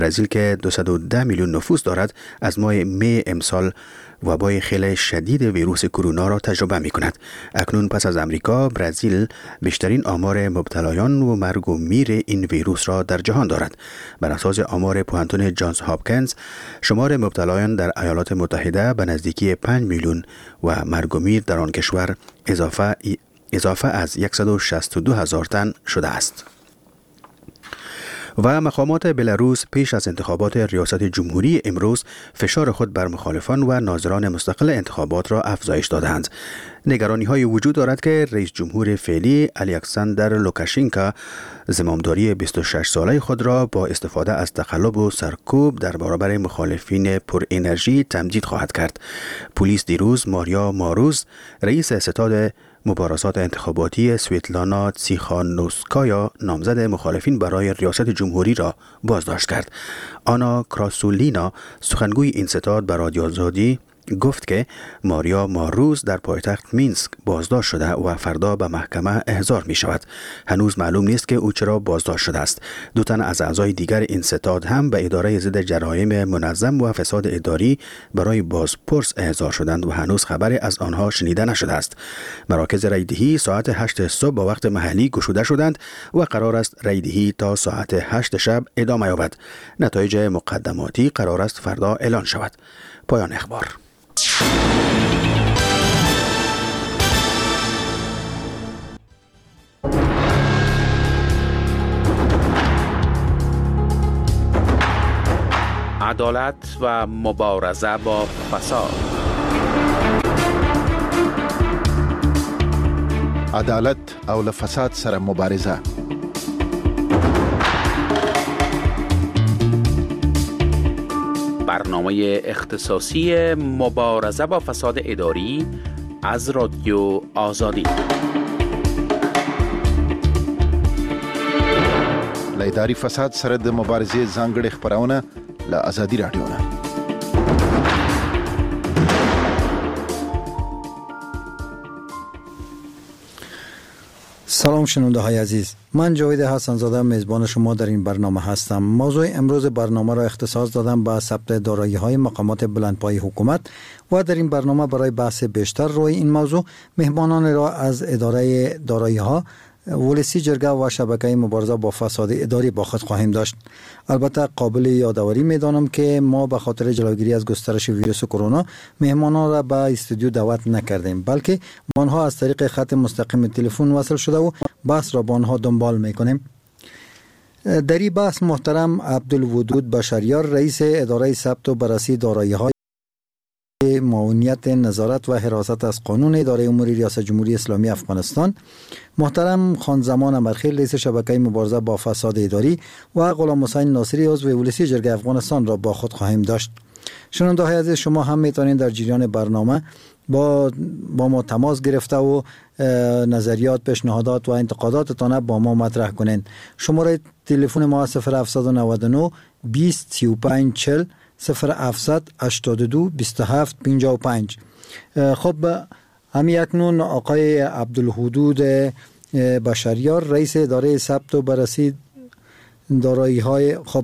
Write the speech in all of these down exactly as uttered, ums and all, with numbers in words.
برزیل که دویست و ده میلیون نفوس دارد از ماه می امسال وبای خیلی شدید ویروس کرونا را تجربه می کند. اکنون پس از امریکا، برزیل بیشترین آمار مبتلایان و مرگ و میر این ویروس را در جهان دارد. بر اساس آمار پوهنتون جانز هاپکینز، شمار مبتلایان در ایالات متحده به نزدیکی پنج میلیون و مرگ و میر در آن کشور اضافه اضافه از صد و شصت و دو هزار تن شده است. و مقامات بلاروس پیش از انتخابات ریاست جمهوری امروز فشار خود بر مخالفان و ناظران مستقل انتخابات را افزایش دادند. نگرانی های وجود دارد که رئیس جمهور فعلی الکساندر لوکاشنکو زمامداری بیست و شش ساله خود را با استفاده از تقلب و سرکوب در برابر مخالفین پر انرژی تمدید خواهد کرد. پلیس دیروز ماریا ماروز، رئیس ستاد مبارزات انتخاباتی سویتلانا تسیخانوسکایا، نامزد مخالفین برای ریاست جمهوری را بازداشت کرد. آنا کراسولینا، سخنگوی این ستاد، به رادیو آزادی گفت که ماریا ماروز در پایتخت مینسک بازداشت شده و فردا به محکمه احضار می شود. هنوز معلوم نیست که او چرا بازداشت شده است. دو تن از اعضای دیگر این ستاد هم به اداره ضد جرایم منظم و فساد اداری برای بازپرس احضار شدند و هنوز خبری از آنها شنیده نشده است. مراکز رایدهی ساعت هشت صبح با وقت محلی گشوده شدند و قرار است رایدهی تا ساعت هشت شب ادامه یابد. نتایج مقدماتی قرار است فردا اعلان شود. پایان اخبار. عدالت و مبارزه با فساد. عدالت او له فساد سره مبارزه. برنامه اختصاصی مبارزه با فساد اداری از رادیو آزادی. له اداري فساد سره د مبارزې ځانګړي خبرونه له آزادي رادیو نه. سلام شنونده های عزیز، من جاوید حسن زاده میزبان شما در این برنامه هستم. موضوع امروز برنامه را اختصاص دادم به ثبت دارایی های مقامات بلندپایه حکومت و در این برنامه برای بحث بیشتر روی این موضوع مهمانان را از اداره دارایی ها، ولسی جرگه و شبکه مبارزه با فساد اداری با خود خواهیم داشت. البته قابل یادآوری می‌دانم که ما به خاطر جلوگیری از گسترش ویروس کرونا مهمانان را به استودیو دعوت نکردیم، بلکه با آنها از طریق خط مستقیم تلفن وصل شده و بحث را با آنها دنبال می‌کنیم. در این بحث محترم عبدالودود بشریار، رئیس اداره ثبت و بررسی دارایی‌ها، معاونیت نظارت و حراست از قانون اداره امور ریاست جمهوری اسلامی افغانستان، محترم خان زمان امرخیل، رئیس شبکه مبارزه با فساد اداری، و غلام حسین ناصری، عضو ولسی جرگه افغانستان را با خود خواهیم داشت. شنونده های عزیز، شما هم میتونید در جریان برنامه با با ما تماس گرفته و نظریات، پیشنهادات و انتقاداتتان با ما مطرح کنین. شماره تلفن ما صفر هفت نه نه بیست سی و پنج چهل صفر هفت هشتاد و دو بیست و هفت پنجاه و پنج. خب همین اکنون آقای عبدالودود بشریار، رئیس اداره ثبت و بررسی دارایی های، خب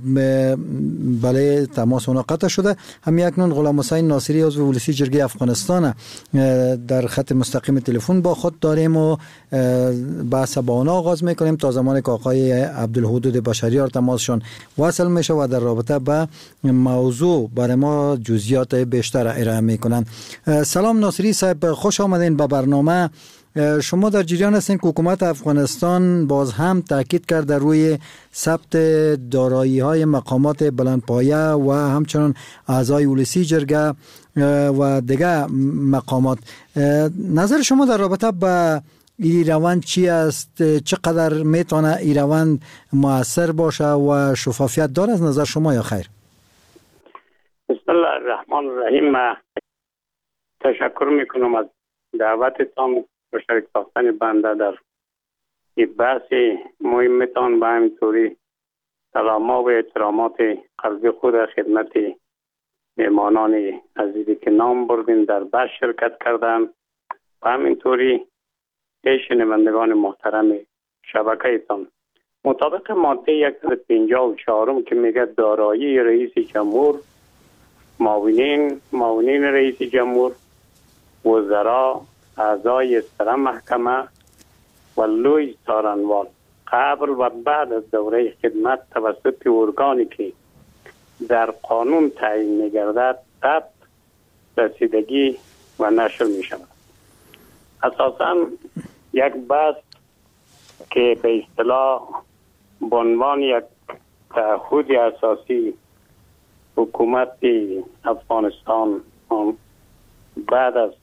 بله تماس اونا قطع شده. همین اکنون غلام حسین ناصری، عضو ولسی جرگه افغانستان، در خط مستقیم تلفن با خود داریم و بحث با اونا آغاز میکنیم تا زمانی که آقای عبدالودود بشریار تماسشون وصل میشه و در رابطه با موضوع برای ما جزئیات بیشتر ارائه میکنن. سلام ناصری صاحب، خوش آمدین به برنامه. شما در جریان هستین که حکومت افغانستان باز هم تاکید کرده روی ثبت دارایی های مقامات بلندپایه و همچنان اعضای ولسی جرگه و دیگر مقامات. نظر شما در رابطه با این روند چی است؟ چقدر میتونه این روند مؤثر باشه و شفافیت داره از نظر شما یا خیر؟ بسم الله الرحمن الرحیم. تشکر میکنم از دعوتتان و شریک ساختن بنده در این بحث مهمتان. به همینطوری سلام‌ها و احترامات قلبی خود خدمت مهمانان عزیزی که نام بردین در بحث شرکت کردن و همینطوری شنوندگان محترم شبکه‌تان. مطابق ماده صد و پنجاه و چهار که میگه دارایی رئیس جمهور، معاونین معاونین رئیس جمهور، وزرا، اعضای سر محکمه و لوی څارنوال قبل و بعد از دوره خدمت توسط ارگانی که در قانون تعیین می‌گردد ثبت، رسیدگی و نشر می‌شود. اساساً یک بحث که به اصطلاح به عنوان یک تعهد اساسی حکومت افغانستان بعد از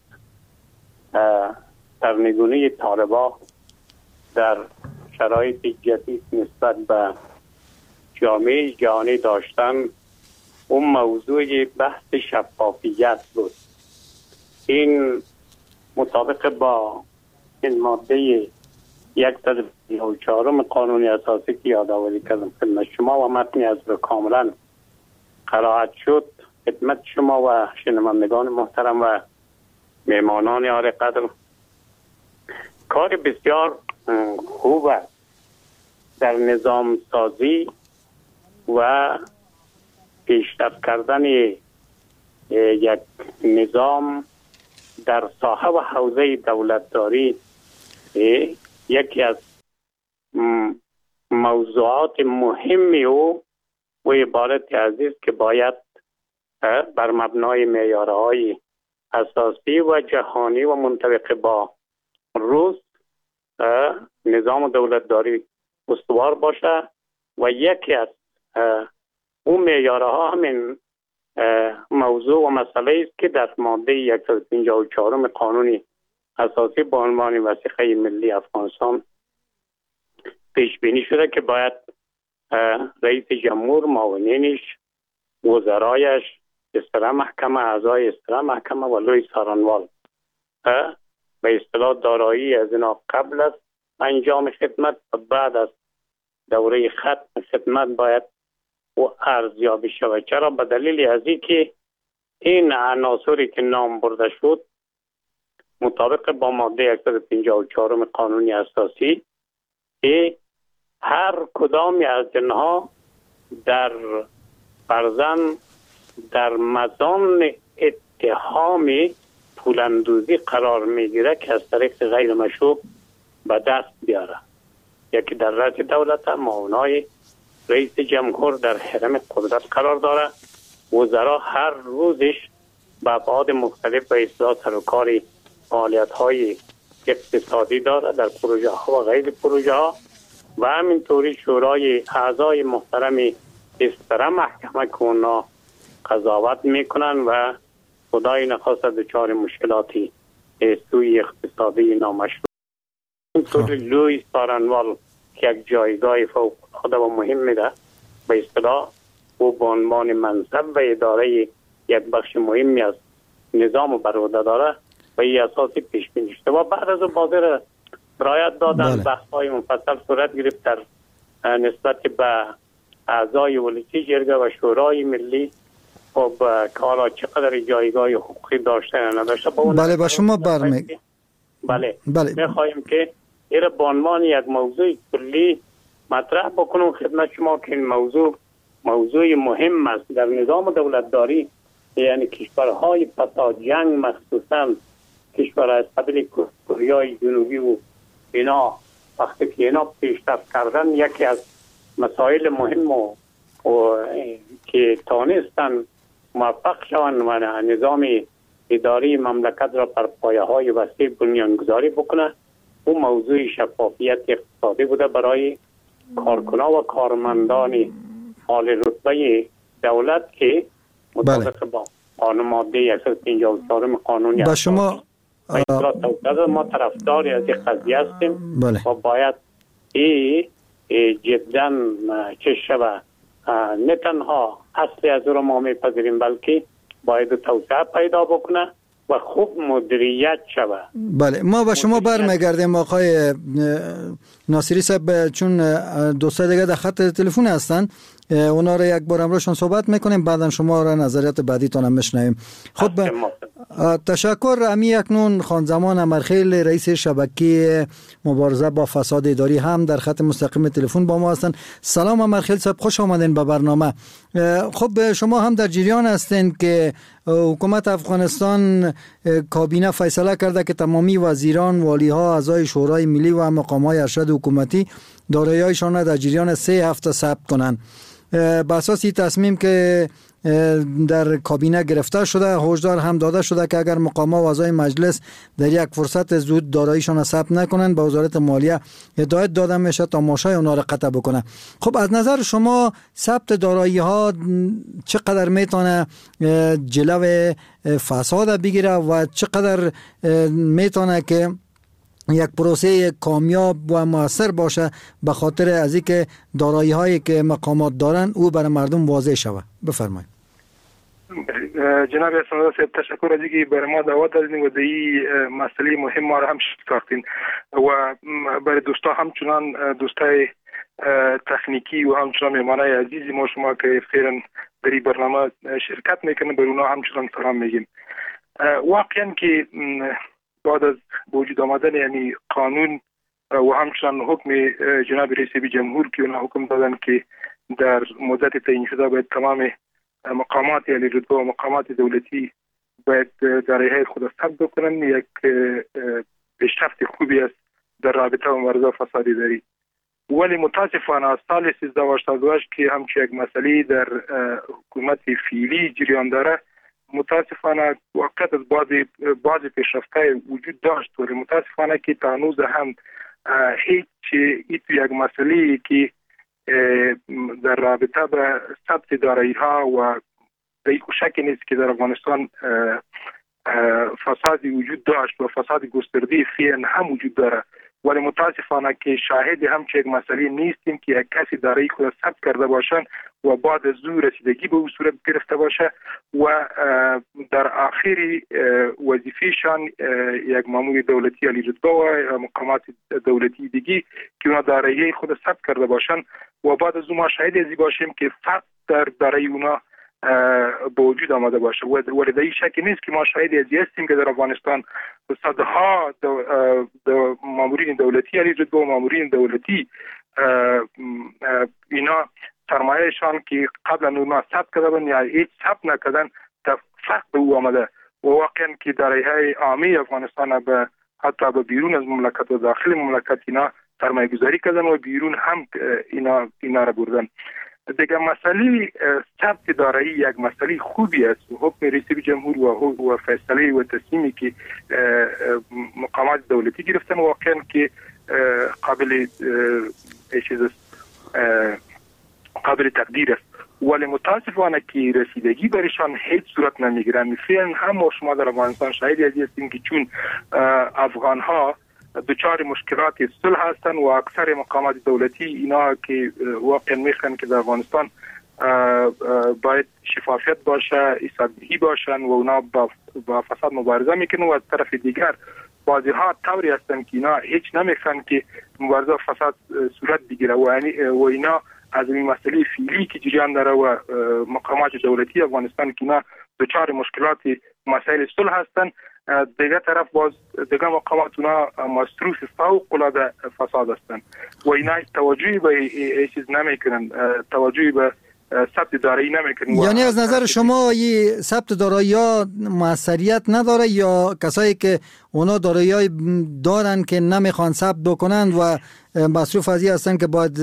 سرنگونی طالبان در شرایط جدید نسبت به جامعه جهانی داشتن، اون موضوع بحث شفافیت بود. این مطابق با این ماده صد و پنجاه و چهار قانون اساسی که یادآوری کردم خدمت شما و متنی از رو کاملا قرائت شد خدمت شما و شنوندگان محترم و مهمانان عالی قدر، کار بسیار خوب است در نظام سازی و پیشرفت کردن یک نظام در ساحه و حوزه دولتداری. یکی از موضوعات مهمی او و عبارت عزیز که باید بر مبنای معیارهای اساسی و جهانی و منطبق با روز نظام دولتداری استوار باشه و یکی از اون معیارها همین موضوع و مسئله است که در ماده صد و پنجاه و چهار قانون اساسی با عنوان وثیقه ملی افغانستان پیش بینی شده که باید رئیس جمهور، معاونینش، وزرایش، استرا محکمه، اعضای استرا محکمه و لوی څارنوال به اصطلاح دارایی از اینا قبل از انجام خدمت و بعد از دوره ختم خدمت باید و ارزیابی شود. چرا؟ به دلیل از اینکه این عناصری که نام برده شد مطابق با ماده صد و پنجاه و چهار قانون اساسی که هر کدام از اینها در فرضاً در مزان اتهام پولاندوزی قرار میگیره که از طریق غیر مشروع به دست بیاره. یکی در رأس دولت، معاونای رئیس جمهور در حرم قدرت قرار داره، وزرا هر روزش به ابعاد مختلف به اصلاح سروکار فعالیت های اقتصادی داره در پروژه ها و غیر پروژه ها و همینطوری شورای اعضای محترم استرا محکمه که اونا قضاوت میکنن و خدای نخواست دچار مشکلاتی سوی اقتصادی نامشروع. اینطوری لوی څارنوال که یک جایگاه فوق العاده و مهم میده به اصطلاح او به عنوان منصب و اداره یک بخش مهمی از نظام بر عهده داره و این اساسی پیش بینی شده و بعد از بازار رعایت دادن بحث های مفصل صورت گرفت در نسبت به اعضای ولسی جرگه و شورای ملی خب کارا چقدر جایگاه حقوقی داشته یا نداشته. بله با شما برمی بله بله میخوایم که این به عنوان یک موضوع کلی مطرح بکنم خدمت شما که این موضوع موضوع مهم است در نظام دولتداری. یعنی کشورهای پسا جنگ مخصوصا کشور از قبیل کره جنوبی و اینا وقتی که اینا پیشرفت کردن یکی از مسائل مهم و, و که تانستن موفق شوند و نظام اداری مملکت را بر پایه های وسیع بنیانگذاری بکنه اون موضوع شفافیت اقتصادی بوده برای کارکنان و کارمندان عالی رتبه دولت که مطابق با قانون ماده صد و پنجاه و چهار قانون با شما آ... ما طرفداری از این قضیه هستیم بله. و باید ای, ای جدا چه شبه نه تنها اصلی از رو ما میپذیریم بلکه باید توسعه پیدا بکنه و خوب مدیریت شود. بله ما با شما برمیگردیم آقای ناصری صاحب چون دوستا دیگه در خط تلفن هستن. اونا را یک بار امروزشون صحبت میکنیم، بعدا شما را نظریات بعدیتون هم میشنویم. خب تشکر. امی اکنون خان زمان امرخیل رئیس شبکه مبارزه با فساد اداری هم در خط مستقیم تلفن با ما هستند. سلام امرخیل صاحب، خوش آمدین به برنامه. خب شما هم در جریان هستین که حکومت افغانستان کابینه فیصله کرده که تمامی وزیران، والیها، اعضای شورای ملی و مقامات ارشد حکومتی دارایی‌هایشان را در جریان سه هفته ثبت کنند. بر اساس این تصمیم که در کابینه گرفته شده، هشدار هم داده شده که اگر مقامات و اعضای مجلس در یک فرصت زود داراییشان را ثبت نکنند، به وزارت مالیه هدایت داده میشه تا ماشای اونا را قطع بکنه. خب از نظر شما ثبت دارایی ها چقدر میتونه جلو فساد بگیره و چقدر میتونه که یک پروسه کامیاب و موثر باشه به خاطر از اینکه دارایی هایی که مقامات دارن او برای مردم واضح شوه؟ بفرمایید. جناب اسماعیل صاحب، تشکر از اینکه برای ما دعوت دادین و در این مسئله مهم ما را هم ساختین و برای دوستا همچنان دوستای تکنیکی و همچنان مهمانای عزیزی ما شما که فعلا در این برنامه شرکت میکنن، برای اونا همچنان سلام میگیم. واقعا که بعد از وجود آمدن یعنی قانون و همچنان حکم جناب رئیس جمهور که اونا حکم دادن که در مدت تعیین شده باید تمام مقامات یعنی رتبه و مقامات دولتی باید دارایی‌های خود ثبت بکنن، یک پیشرفت خوبی است در رابطه با مبارزه با فساد اداری. ولی متاسفانه از سال سیزده و هشتاد و هشت که همچون یک مسئله در حکومت فعلی جریان داره، متاسفانه واقعیت از بعضی بعضی پیشرفت‌های وجود داشت، ولی متاسفانه که تا هنوز هم هیچ این یک مسئله که در رابطه به ثبت دارایی‌ها و به شک نیست که در افغانستان فسادی وجود داشت و فساد گسترده فعلا هم وجود داره، ولی متاسفانه که شاهد همچه یک مسئله نیستیم که یک کسی دارایی خود ثبت کرده باشند و بعد از او رسیدگی به او صورت گرفته باشه و در آخری وظیفهشان یک مامور دولتی عالی رتبه و مقامات دولتی دیگه که اونا دارایی خود ثبت کرده باشند و بعد از او ما شاهد ازی باشیم که فقط در دارایی اونا به وجود آمده باشه. ولی در این شکی نیست که ما شاهد ازی هستیم که در افغانستان صدها مامورین دولتی عالی رتبه و مامورین دولتی اینا سرمایهشان که قبلا اونا ثبت کردن یا هیچ ثبت نکردن فقط به او آمده و واقعا که دارایی‌های عامی افغانستان به حتی به بیرون از مملکت و داخل مملکت اینا سرمایه گذاری کردن و بیرون هم اینا اینا را بردن. دیگه مسئله ثبت دارایی یک مسئله خوبی است. حکم رئیس جمهور و و فیصله و تصمیمی که مقامات دولتی گرفتن واقعا که قابل چیز قابل تقدیر است، ولی متاسفانه که رسیدگی برشان هیچ صورت نمیگیرن. فعلا هم شما در افغانستان شاهدی هستیم که چون افغان ها دچار مشکلات صلح هستند و اکثر مقامات دولتی اینا که واقعا میخوان که در افغانستان باید شفافیت باشه، حسابدهی باشن و اونا با فساد مبارزه میکنن و از طرف دیگر بعضی ها طوری هستن که اینا هیچ نمیخوان که مبارزه با فساد صورت بگیره و یعنی و اینا از این مسئله فعلی که جریان داره و مقامات دولتی افغانستان که اینا دچار مشکلات مسائل صلح هستن، دیگه طرف باز دیگه مقامات اونا مصروف فوق العاده فساد هستن و اینا توجهی به این چیز نمیکنن، توجهی به ثبت دارایی نمیکنن. یعنی از نظر شما این ثبت دارایی ها موثریت نداره یا کسایی که اونا دارایی دارن که نمیخوان ثبت بکنن و مصروف از این هستن که باید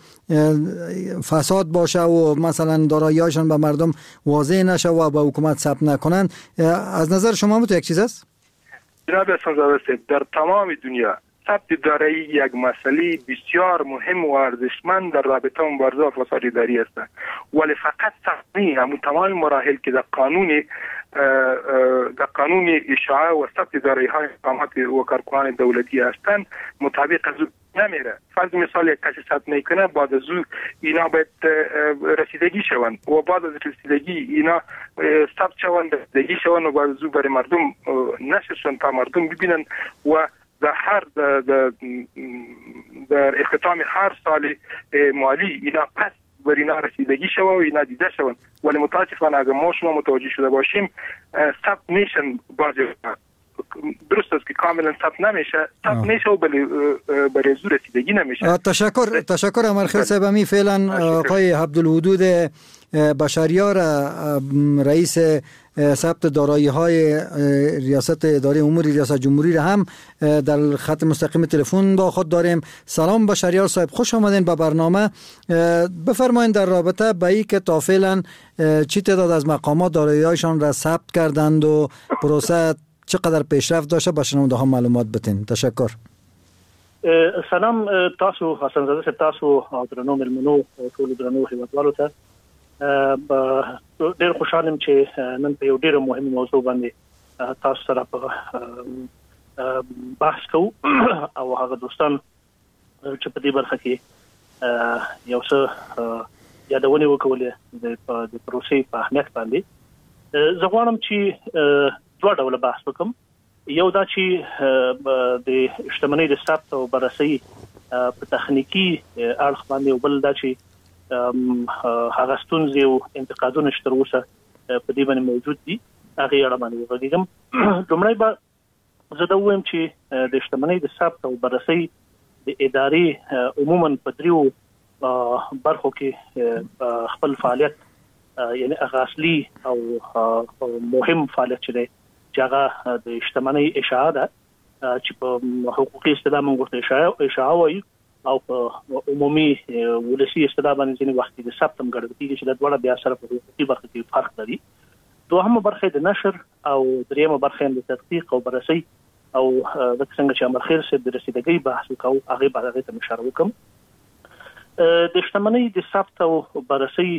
فساد باشه و مثلا دارایی‌هاشون به مردم واضح نشه و به حکومت ثبت نکنن، از نظر شما هم تو یک چیز است؟ جناب اسماعیل، در تمام دنیا ثبت دارایی یک مسئله بسیار مهم و ارزشمند در رابطه مبارزه با فساد اداری است، ولی فقط ثبت همون تمام مراحل که در قانون در قانون اشاعه و ثبت دارایی‌های مقامات و کارکنان دولتی هستند مطابق از نمیره. فرض مثال یک کسی ثبت میکنه، بعد از او اینا باید رسیدگی شوند و بعد از رسیدگی اینا ثبت شوند رسیدگی شوند و بعد از او برای مردم نشرشن تا مردم ببینن و در هر در, در اختتام هر سال مالی اینا پس بر اینا رسیدگی شود و اینا دیده شود، ولی متاسفانه اگر ما شما متوجه شده باشیم ثبت میشن بعضی درست است که کاملا ثبت نمیشه ثبت میشه و برای زور رسیدگی نمیشه. تشکر تشکر امرخیل صاحب. امی فعلا آقای عبدالودود بشریار رئیس ثبت دارایی های ریاست اداره امور ریاست جمهوری را هم در خط مستقیم تلفن با خود داریم. سلام بشریار صاحب، خوش آمدین به برنامه. بفرمایید در رابطه با این که تا فعلا چی تعداد از مقامات دارایی هایشان را ثبت کردند و پروسه چقدر پیشرفت داشته به شنونده ها معلومات بدین. تشکر. سلام تاسو حسن زاده صاحب، تاسو درنو ملمنو ټول درنو هیوادوالو ته ډېر خوشاله یم چې نن په یو ډېر مهم موضوع باندې تاسو سره په بحث کوو او هغه دوستان چې په دې برخه کې یو څه یادونه وکولې د پروسې په اهمیت باندې زه غواړم چې دوه ډول بحث وکم. یو دا چې د شتمنۍ د ثبت او بررسي په تخنیکی اړخ باندې، او بل دا چې هغه ستونزې او انتقادونه چې تر اوسه په دې باندې موجود دي هغه اړه باندې وغږیږم. لومړی به زه دا ووایم چې د شتمنۍ د ثبت او بررسي د ادارې عموما په دریو برخو کې خپل فعالیت یعنی هغه اصلي او مهم فعالیت چې دی چې هغه د شتمنۍ اشاعه ده چې په حقوقي اصطلاح موږ ورته اشاعه وایو او په عمومي ولسي اصطلاح باندې ځینې وخت د ثبت هم ګڼل کېږي چې دا دواړه بیا سره په حقوقي برخه کې فرق لري. دوهمه برخه د نشر او دریمه برخه د تحقیق او بررسي او د څنګه چې امرخیل صاحب د رسیدګۍ بحث وکاو هغه به هغه ته اشاره وکم. د شتمنۍ د ثبت او بررسي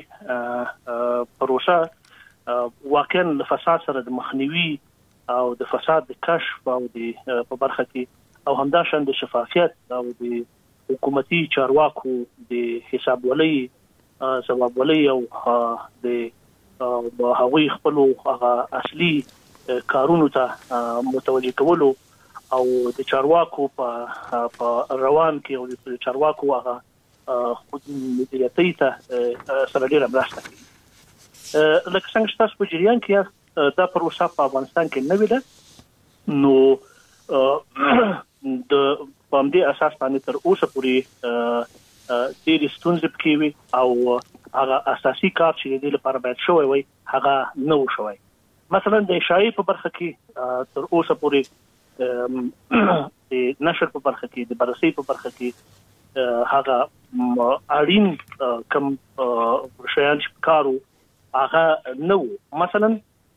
پروسه واقعا د فساد سره د مخنیوي او د فساد د کشف او د په برخه کې او همداشان د شفافیت او د حکومتي چارواکو د حساب ولۍ ثواب ولۍ او د هغوی خپل هغه اصلي کارونو ته متوجه کولو او د چارواکو په روان کې او د چارواکو هغه خود مدیریتي ته سره ډیره مرسته کوي. لکه څنګه چې تاسو په جریان کې دا پروسه په افغانستان کې نه ویده، نو د په همدې اساس باندې تر اوسه پورې ډېرې ستونزې پکې وي او هغه اساسي کار چې د دې لپاره باید شوی وي هغه نه و شوی. مثلا د اشاعې په برخه کې تر اوسه پورې د نشر په برخه کې د بررسي په برخه کې هغه اړین کم شیان چې کارو هغه نه و. مثلا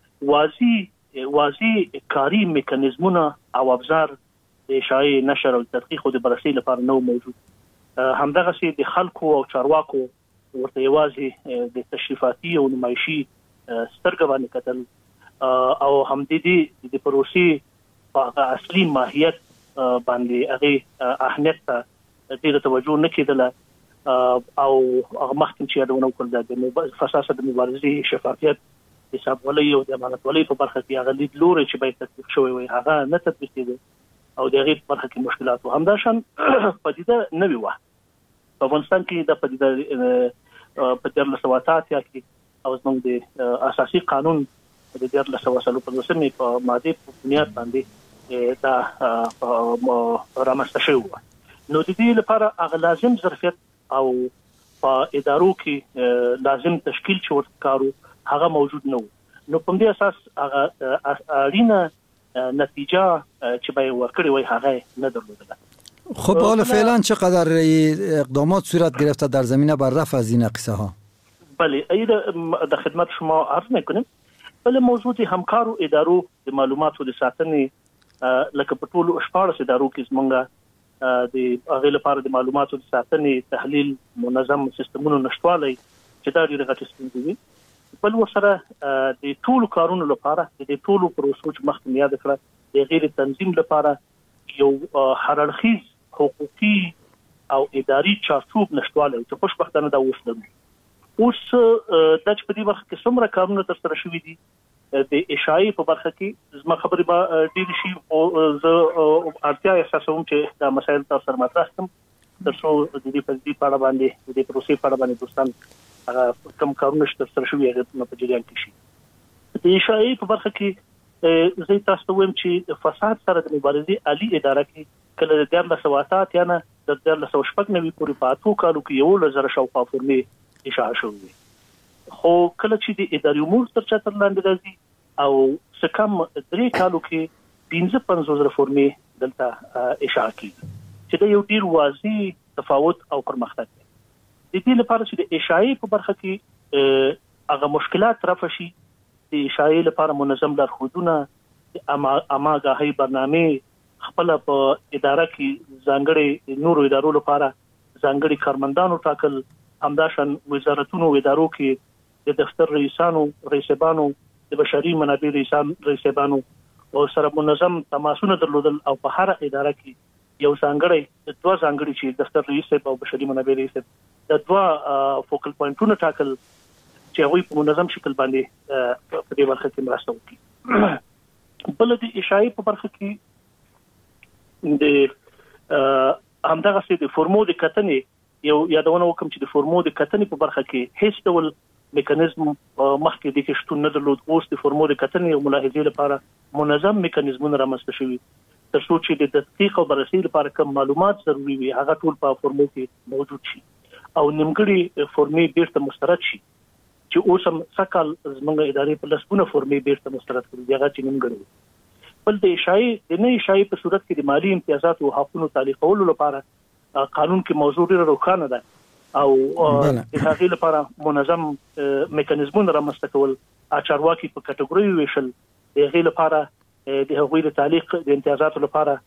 واضح واضح کاری میکانیزمونه او ابزار د اشاعې نشر او تحقیق او د بررسي لپاره نو موجود. همدغه سي د خلکو او چارواکو ورته یوازې د تشریفاتي او نمایشي سترګې باندې کتل او هم د دې د پروسې په اصلي ماهیت باندې هغه اهمیت ته ډېر توجه نه کېدله او هغه مخکې چې یادونه وکړل د فساد د مبارزې شفافیت حساب ولۍ او د امانت ولۍ په برخه کې هغه لید لوري چې باید تطبیق شوی وي هغه نه تطبیق کېده او د هغې په برخه کې مشکلات و. همداشان پدیده نه وي وه په افغانستان کې د پدیده په دیارلس سوه اته اتیا کې او زموږ د اساسي قانون د دیارلس سوه څلور پنځوسمې په مادې په بنیاد باندې دا رامنځته شوی وه. نو د دې لپاره هغه لازم ظرفیت او په ادارو کې لازم تشکیل چې ورته کارو هغه موجود نه و. نو په دې اساس هغه اړینه نتیجه چې به ورکړي وي هغه نه درلودله. خب حالا فعلا چقدر اقدامات صورت گرفته در زمینه بر رفع از این قصه ها؟ بله ایده در خدمت شما عرض میکنیم. بله موضوع همکارو ادارو د معلوماتو د ساتنې لکه په ټولو شپاړس ادارو کې زمونږ د هغې لپاره د معلوماتو د ساتنې تحلیل منظم سیستمونو نشتوالی چې دا ډېرې غټې ستونزې وي. بل ورسره د ټولو کارونو لپاره د ټولو پروسو چې مخکې مې یاد کړه د هغې د تنظیم لپاره یو هررخیز حقوقي او اداري چارچوب نشتوالی چې خوشبختانه دا اوس لرو. اوس دا چې په دې برخه کې څومره کارونه ترسره شوي دي د اشاعې په برخه کې زما خبرې به ډېرې شي او زه اړتیا احساسوم چې دا مسایل تاسو سره مطرح کړم. ترڅو د دې په دې پاړه باندې د دې پروسې پاړه باندې دوستان هغه کم کارونه چې تر شوي هغه په جریان کې شي. د اشاعې په برخه کې زه تاسو ته وایم چې فساد سره د مبارزې عالی اداره کې کله د دیار له سواتات یا نه د دیار له شپږ نوي پورې په اتو کالو کې یو لزر شاوخوا فورمې اشاعه شوې، خو کله چې د اداري امور تر چتر لاندې راځي او سکم درې کالو کې پنځه پنځوس زره فورمې دلته اشاعه کیږي چې دا یو ډیر واضح تفاوت او پرمختګ دی. د دې لپاره چې د اشاعې په برخه کې هغه مشکلات رفع شي، د اشاعې لپاره منظم لارښودونه، اماګاهي برنامه خپل په اداره کې ځانګړي نورو ادارو لپاره ځانګړي کارمندانو ټاکل، همداشان وزارتونو ادارو کې د دفتر رئیسانو رئیسبانو د بشري منابع رئیسان رئیسبانو او سره منظم تماسونه درلودل او په هر اداره کې یو ځانګړي د دوه ځانګړي چې دفتر رئیس او بشري منابع رئیس د دوه فوکل پوینټونو ټاکل چې هغه په منظم شکل باندې په دې برخه کې مرسته وکړي. بل د اشاعې په برخه کې د همدغه سي د فورمو د کتنې یو یادونه وکم چې د فورمو د کتنې په برخه کې هیڅ ډول میکانیزم مخکې د کې شتون نه درلود. اوس د فورمو د کتنې او ملاحظې لپاره منظم میکانیزمونه رامنځته شوي ترڅو چې د تحقیق او بررسي لپاره کوم معلومات ضروري وي هغه ټول په فورمو کې موجود شي او نیمګړي فورمې بیرته مسترد شي چې اوس هم سکل زموږ ادارې په لسګونه فورمې بیرته مسترد کړي هغه چې نیمګړي. بل د اشاعې د نه اشاعې په صورت کې د مالی امتیازات او حقوقو تعلیقولو لپاره قانون کې موضوع ډیره روښانه ده او د هغې لپاره منظم میکانیزمونه رامنځته کول، اچارواکي په کټګوري ویشل، د هغې لپاره د هغوی د تعلیق د امتیازاتو لپاره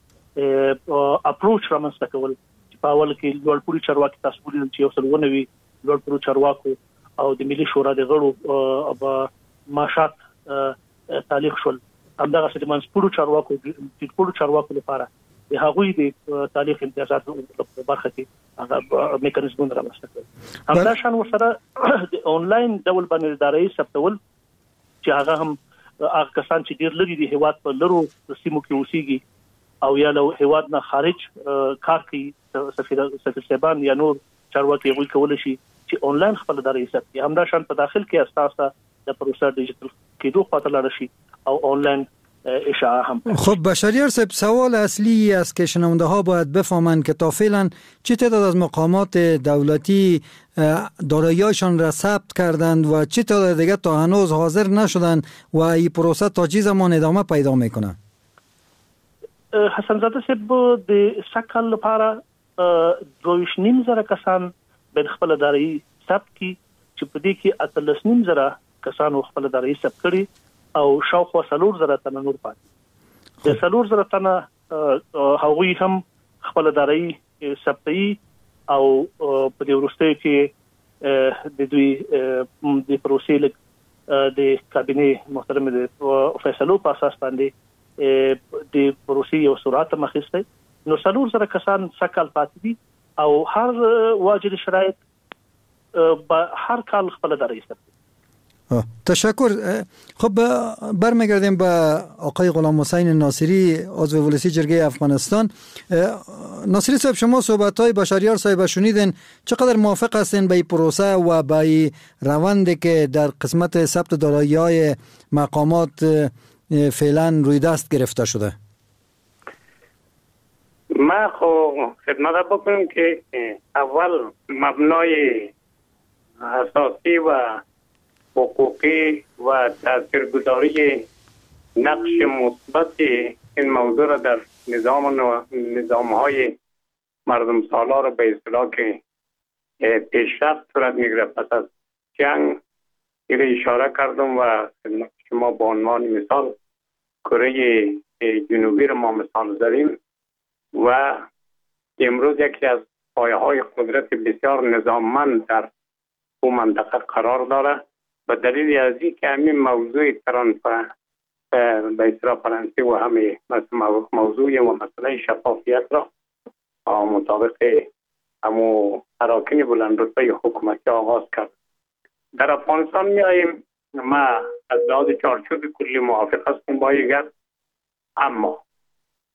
اپروچ رامنځته کول چې په اول کې لوړپوړي چارواکي تاسو ولیدل چې یو سل اووه نوي لوړپوړو چارواکو او د ملي شورا د غړو په معاشات تعلیق شول، همدغه د منځپوړو چارواکو د ټیټپوړو چارواکو لپاره د هغوی د تعلیق امتیازاتو په برخه کې هغه میکانیزمونه رامنځته کړل. همداشان ورسره د انلاین ډول باندې اداري ثبتول چې هغه هم هغه کسان چې ډیر لري د هیواد په لرو سیمو کې اوسېږي او یا له هیواد نه خارج کار کوي، سفیر سفیر صاحبان یا نور چارواکي هغوی کولی شي چې انلاین خپل اداري ثبت همداشان په داخل کې اساسا د پروسه ډیجیټل کېدو خاطر لاړ شي او انلاین اشاعه هم. خب بشریار صاحب، سوال اصلی است که شنونده ها باید بفهمند که تا فعلا چه تعداد از مقامات دولتی دارایی‌هایشان را ثبت کردند و چه تعداد دیگر تا هنوز حاضر نشدند و این پروسه تا چه زمان ادامه پیدا میکنه؟ حسن زاده صاحب د سکل لپاره دویش نیم زره کسان به خپل دارایی ثبت کی چې په دې کې اتلس نیم زره کسان خپل دارایی ثبت کړي او شاوخوا سلور زره تنه نور پاتې. د سلور زره تنه هغوی هم خپل دارایی ثبتي او په دې وروسته کې د دوی د پروسې لک د کابینه محترم د فیصلو په اساس باندې د پروسې یو سرعت مخسته نو سلور زره کسان سکل پاتې دي او هر واجد شرایط هر کال خپل دارایی ثبتي. تشکر. خب برمیگردیم به آقای غلام حسین ناصری عضو ولسی جرگه افغانستان. ناصری صاحب، شما صحبت‌های بشریار صاحب شنیدین، چقدر موافق هستین به این پروسه و به این روندی که در قسمت ثبت دارایی‌های مقامات فعلا روی دست گرفته شده؟ ما خو خدمت بکنم که اول مبنای اساسی و حقوقی و تاثیرگذاری نقش مثبت این موضوع را در نظام نظام‌های مردم سالار به اصطلاح که پیشرفت صورت میگیره پس از جنگ این اشاره کردم و خدمت شما به عنوان مثال کره جنوبی را ما مثال زدیم و امروز یکی از پایه‌های قدرت بسیار نظاممند در اون منطقه قرار داره به دلیل از اینکه همین موضوع ترانسفر به اصطلاح فرانسه و همه موضوع و مسئله شفافیت را مطابق همو اراکین بلند رتبه حکومتی آغاز کرد. در افغانستان می آییم، ما از لحاظ چارچوب کلی موافق هستیم با ایگر، اما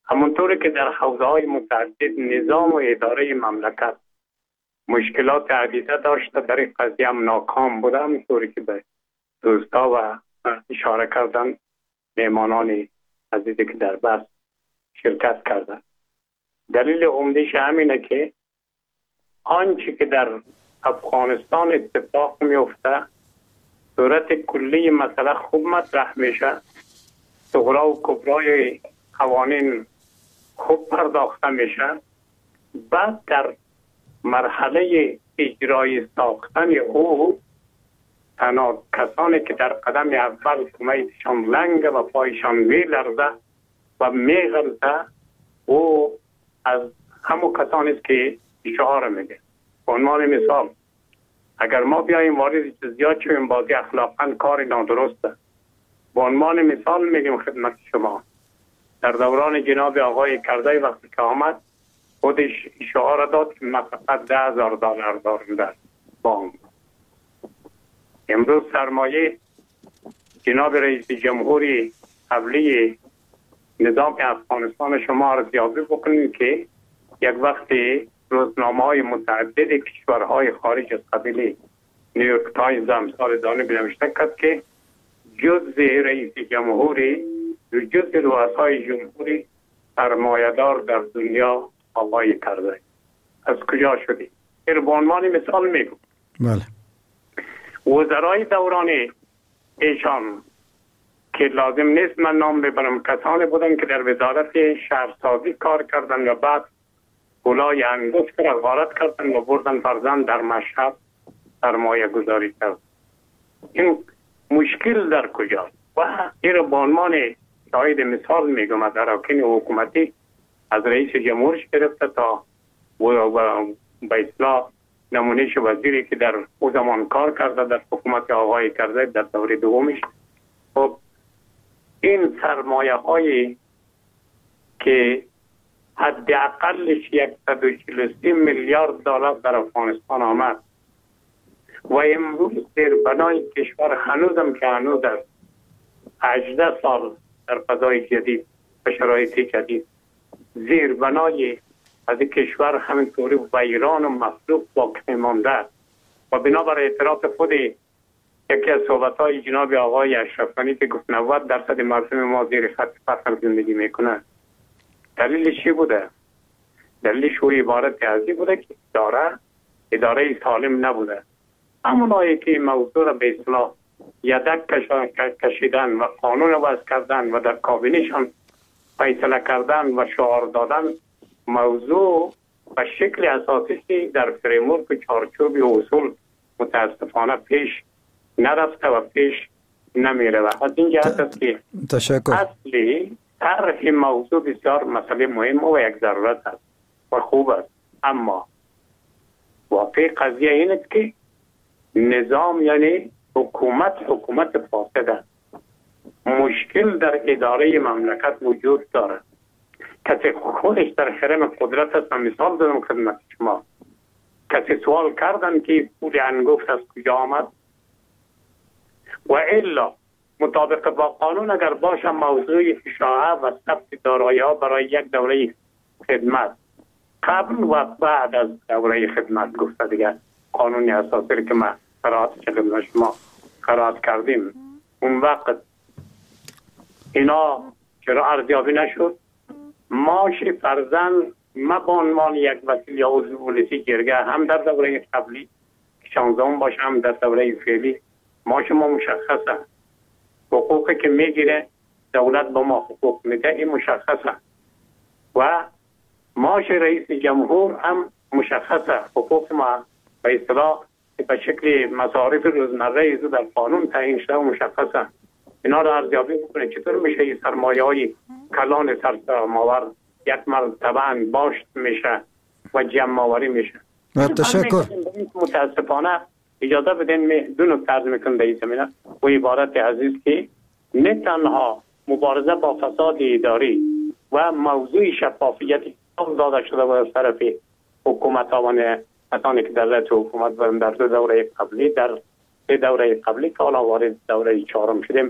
همونطوری که در حوزه های متعدد نظام و اداره مملکت مشکلات عدیده داشته، در این قضیه هم ناکام بوده، همونطوری که به دوستا و اشاره کردن مهمانان عزیزی که در بحث شرکت کردن. دلیل عمدهش همینه که آنچه که در افغانستان اتفاق میفته صورت کلی مسئله خوب مطرح میشه، صغرا و کبرای قوانین خوب پرداخته میشه، بعد در مرحله اجرای ساختن او تنها کسانی که در قدم اول کمیتشان لنگ و پایشان میلرزه و میغلطه او از همون کسانی است که اشاره میده. به عنوان مثال اگر ما بیاییم وارد جزئیات شویم بازی اخلاقا کار نادرسته. به عنوان مثال میگیم خدمت شما در دوران جناب آقای کرزی وقتی که آمد خودش اشاره داد که ما فقط ده هزار دلار داریم در بانک. امروز سرمایه جناب رئیس جمهوری قبلی نظام افغانستان شما ارزیابی بکنید که یک وقتی روزنامه های متعدد کشورهای خارج از قبیله نیویورک تایمز امثال دانه بنوشته کرد که جز رئیس جمهوری و جز رؤسای جمهوری سرمایه‌دار در دنیا آقای کرزی. از کجا شدی؟ این به عنوان مثال میگم. بله. وزرای دوران ایشان که لازم نیست من نام ببرم کسانی بودن که در وزارت شهرسازی کار کردن و بعد گلای انگشت را غارت کردن و بردن فرزند در مشهد سرمایه گذاری کرد. این مشکل در کجاست؟ و این را به عنوان شاید مثال میگم از اراکین حکومتی از رئیس جمهورش گرفته تا به اصلاح نمونهش وزیری که در او زمان کار کرده در حکومت آقای کرزی در دوره دومش. خب این سرمایه هایی که حداقلش صد و چهل و سه میلیارد دلار در افغانستان آمد و امروز در بنای کشور هنوزم که هنوز در هجده سال در فضای جدید و شرایط جدید زیر بنای از این کشور همینطوری ویران و مفلوک باقی مانده و بنابرای اعتراف خود یکی از صحبت‌های جناب آقای اشرف غنی که گفت نود درصد مردم ما زیر خط فقر زندگی میکنن. دلیلش چی بوده؟ دلیلش او عبارت ازی بوده که اداره اداره سالم نبوده. همونایی که موضوع را به اصلاح یدک کشیدن و قانون وضع کردن و در کابینهشان فیصله کردن و شعار دادن موضوع و شکل اساسی در فریمورک و چارچوب و اصول متاسفانه پیش نرفته و پیش نمیره و از این جهت است که تشکر. اصلی طرح موضوع بسیار مسئله مهم و یک ضرورت است و خوب است، اما واقع قضیه این است که نظام یعنی حکومت حکومت فاسد است. مشکل در اداره مملکت وجود داره. کسی خودش در حرم قدرت است. مثال دادم خدمت شما، کسی سوال کردن که پول انگفت از کجا آمد و الا مطابق با قانون اگر باشه موضوع اشاعه و ثبت دارایی ها برای یک دوره خدمت قبل و بعد از دوره خدمت گفته دیگه قانونی اساسی که ما قرائت کردیم شما قرائت کردیم اون وقت اینا چرا ارزیابی نشد؟ معاش فرزند ما به عنوان یک وکیل یا عضو پلیسی جرگه هم در دوره قبلی شانزدهم باشه هم در دوره فعلی معاش ما مشخصه. حقوقی که میگیره دولت با ما حقوق میده این مشخصه و معاش رئیس جمهور هم مشخصه. حقوق ما به اصطلاح به شکل مصارف روزمره ایزو در قانون تعیین شده و مشخصه. اینا رو ارزیابی بکنه چطور میشه این سرمایه های کلان سرماور یک مرتبه باشت میشه و جمع آوری میشه. تشکر. متاسفانه اجازه بدین دو نکته عرض میکنم در این زمینه و عبارت عزیز که نه تنها مبارزه با فساد اداری و موضوع شفافیت داده شده از طرف حکومت ها و کسانی که در رأس حکومت بودن در دو دوره قبلی در سه دوره قبلی که حالا وارد دوره چهارم شدیم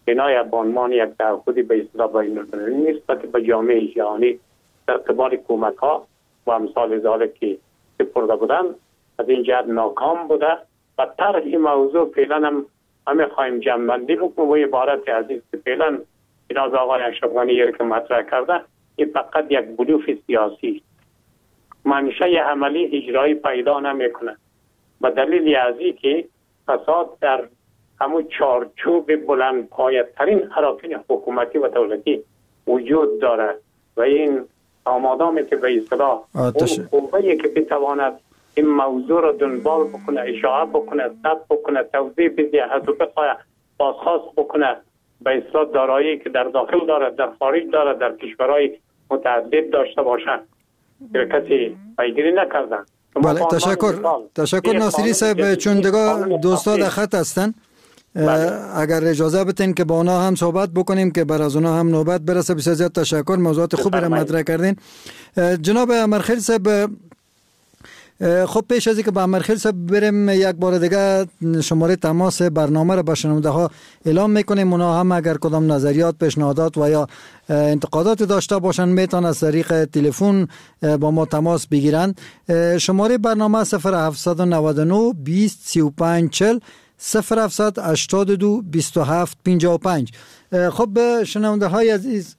بنای بانمان یک تعهدی به اصطلاح بین‌المللی نسبت به جامعه جهانی در قبال حکومت‌ها و امثال ذلک که سپرده بودند از این جهت ناکام بوده و طرح این موضوع فعلا هم همه خواهیم جمع‌بندی بکنیم و عبارت عزیز که فعلا جناب آقای اشرف غنی که مطرح کرده این فقط یک بلوف سیاسی منشأ عملی اجرایی پیدا نمیکنه و دلیل از این که فساد در همون چارچوب بلند پایه‌ترین اراکین حکومتی و دولتی وجود داره و این آمادامی که به اصطلاح اون قوه‌ای که بتواند این موضوع را دنبال بکنه، اشاعه بکنه، ثبت بکنه، توضیح بده، از او بخواه بازخواست بکنه به اصطلاح دارایی که در داخل داره، در خارج داره، در کشورهای متعدد داشته باشه که کسی پیگیری نکردن. بله تشکر تشکر ناصری صاحب، چون دیگه دوستا در خط هستن اگر اجازه بتین که با اونا هم صحبت بکنیم که بر از اونا هم نوبت برسه. بسیار زیاد تشکر، موضوعات خوبی را مطرح کردین. جناب امرخیل صاحب، خب پیش از اینکه با امرخیل صاحب بریم یک بار دیگه شماره تماس برنامه را به شنونده ها اعلام میکنیم. اونا هم اگر کدام نظریات، پیشنهادات و یا انتقادات داشته باشن میتونن از طریق تلفن با ما تماس بگیرن. شماره برنامه صفر هفت نه نه بیست سی و پنج چهل صفر هفت هشتاد و دو بیست و هفت پنجاه و پنج. خب شنونده های عزیز،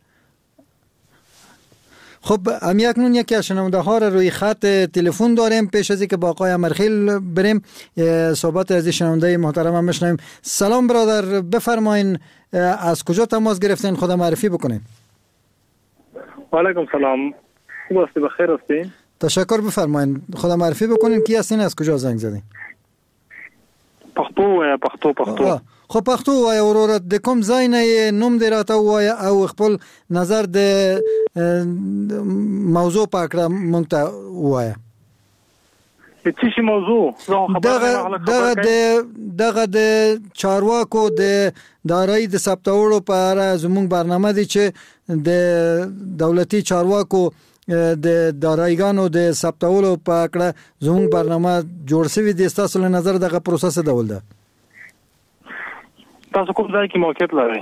خب هم یکنون یکی از شنونده ها را روی خط تلفن داریم. پیش از اینکه با آقای امرخیل بریم صحبت از شنونده محترم هم بشنویم. سلام برادر، بفرمایین از کجا تماس گرفتین؟ خود معرفی بکنین. و علیکم سلام، خوب هستی؟ بخیر هستی؟ تشکر، بفرمایین خود معرفی بکنین. کی هستین؟ از کجا زنگ زدین؟ پختو پختو پختو خب پختو وای اورور د کوم ځای نه نوم دی راته وای او خپل نظر د موضوع په اړه مونږ ته وای. څه شي موضوع؟ دغه دغه د دغه د چارواکو د دارایی د ثبتولو په اړه زموږ برنامه دی چې د دولتي چارواکو د دارایګانو د ثبتولو په اړه زموږ برنامه جوړ شوی دی. تاسو له نظر دغه پروسس ډول ده؟ تاسو کوم ځای کې موقعیت لرئ؟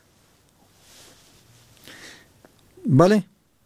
بله،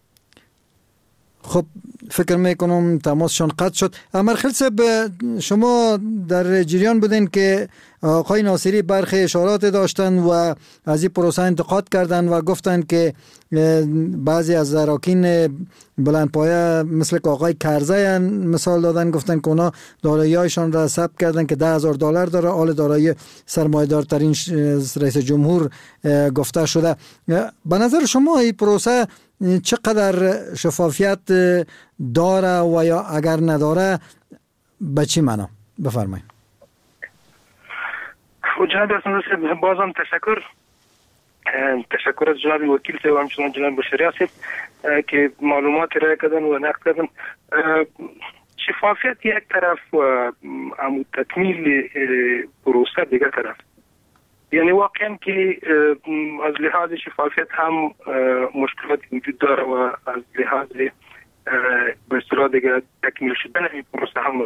خب فکر میکنم تماسشان قطع شد. امرخیل صاحب، شما در جریان بودین که آقای ناصری برخی اشارات داشتن و از این پروسه انتقاد کردن و گفتن که بعضی از اراکین بلندپایه مثل که آقای کرزی مثال دادن، گفتن که اونا دارایی‌هایشان را ثبت کردن که ده هزار دلار داره، آل دارایی سرمایه‌دارترین رئیس جمهور گفته شده. به نظر شما این پروسه چقدر شفافیت داره و یا اگر نداره به چی معنا؟ بفرمایید. جناب رسول بازم تشکر تشکر از جناب وکیل صاحب و همچنان جناب بشریعت صاحب که معلومات ارائه کردن و نقد کردن. شفافیت یک طرف و عمود تکمیل پروسه دیگر طرف، یعنی واقعا که از لحاظ شفافیت هم مشکلاتی وجود داره و از لحاظ به اصطلاح دیگر تکمیل شدن این پروسه هم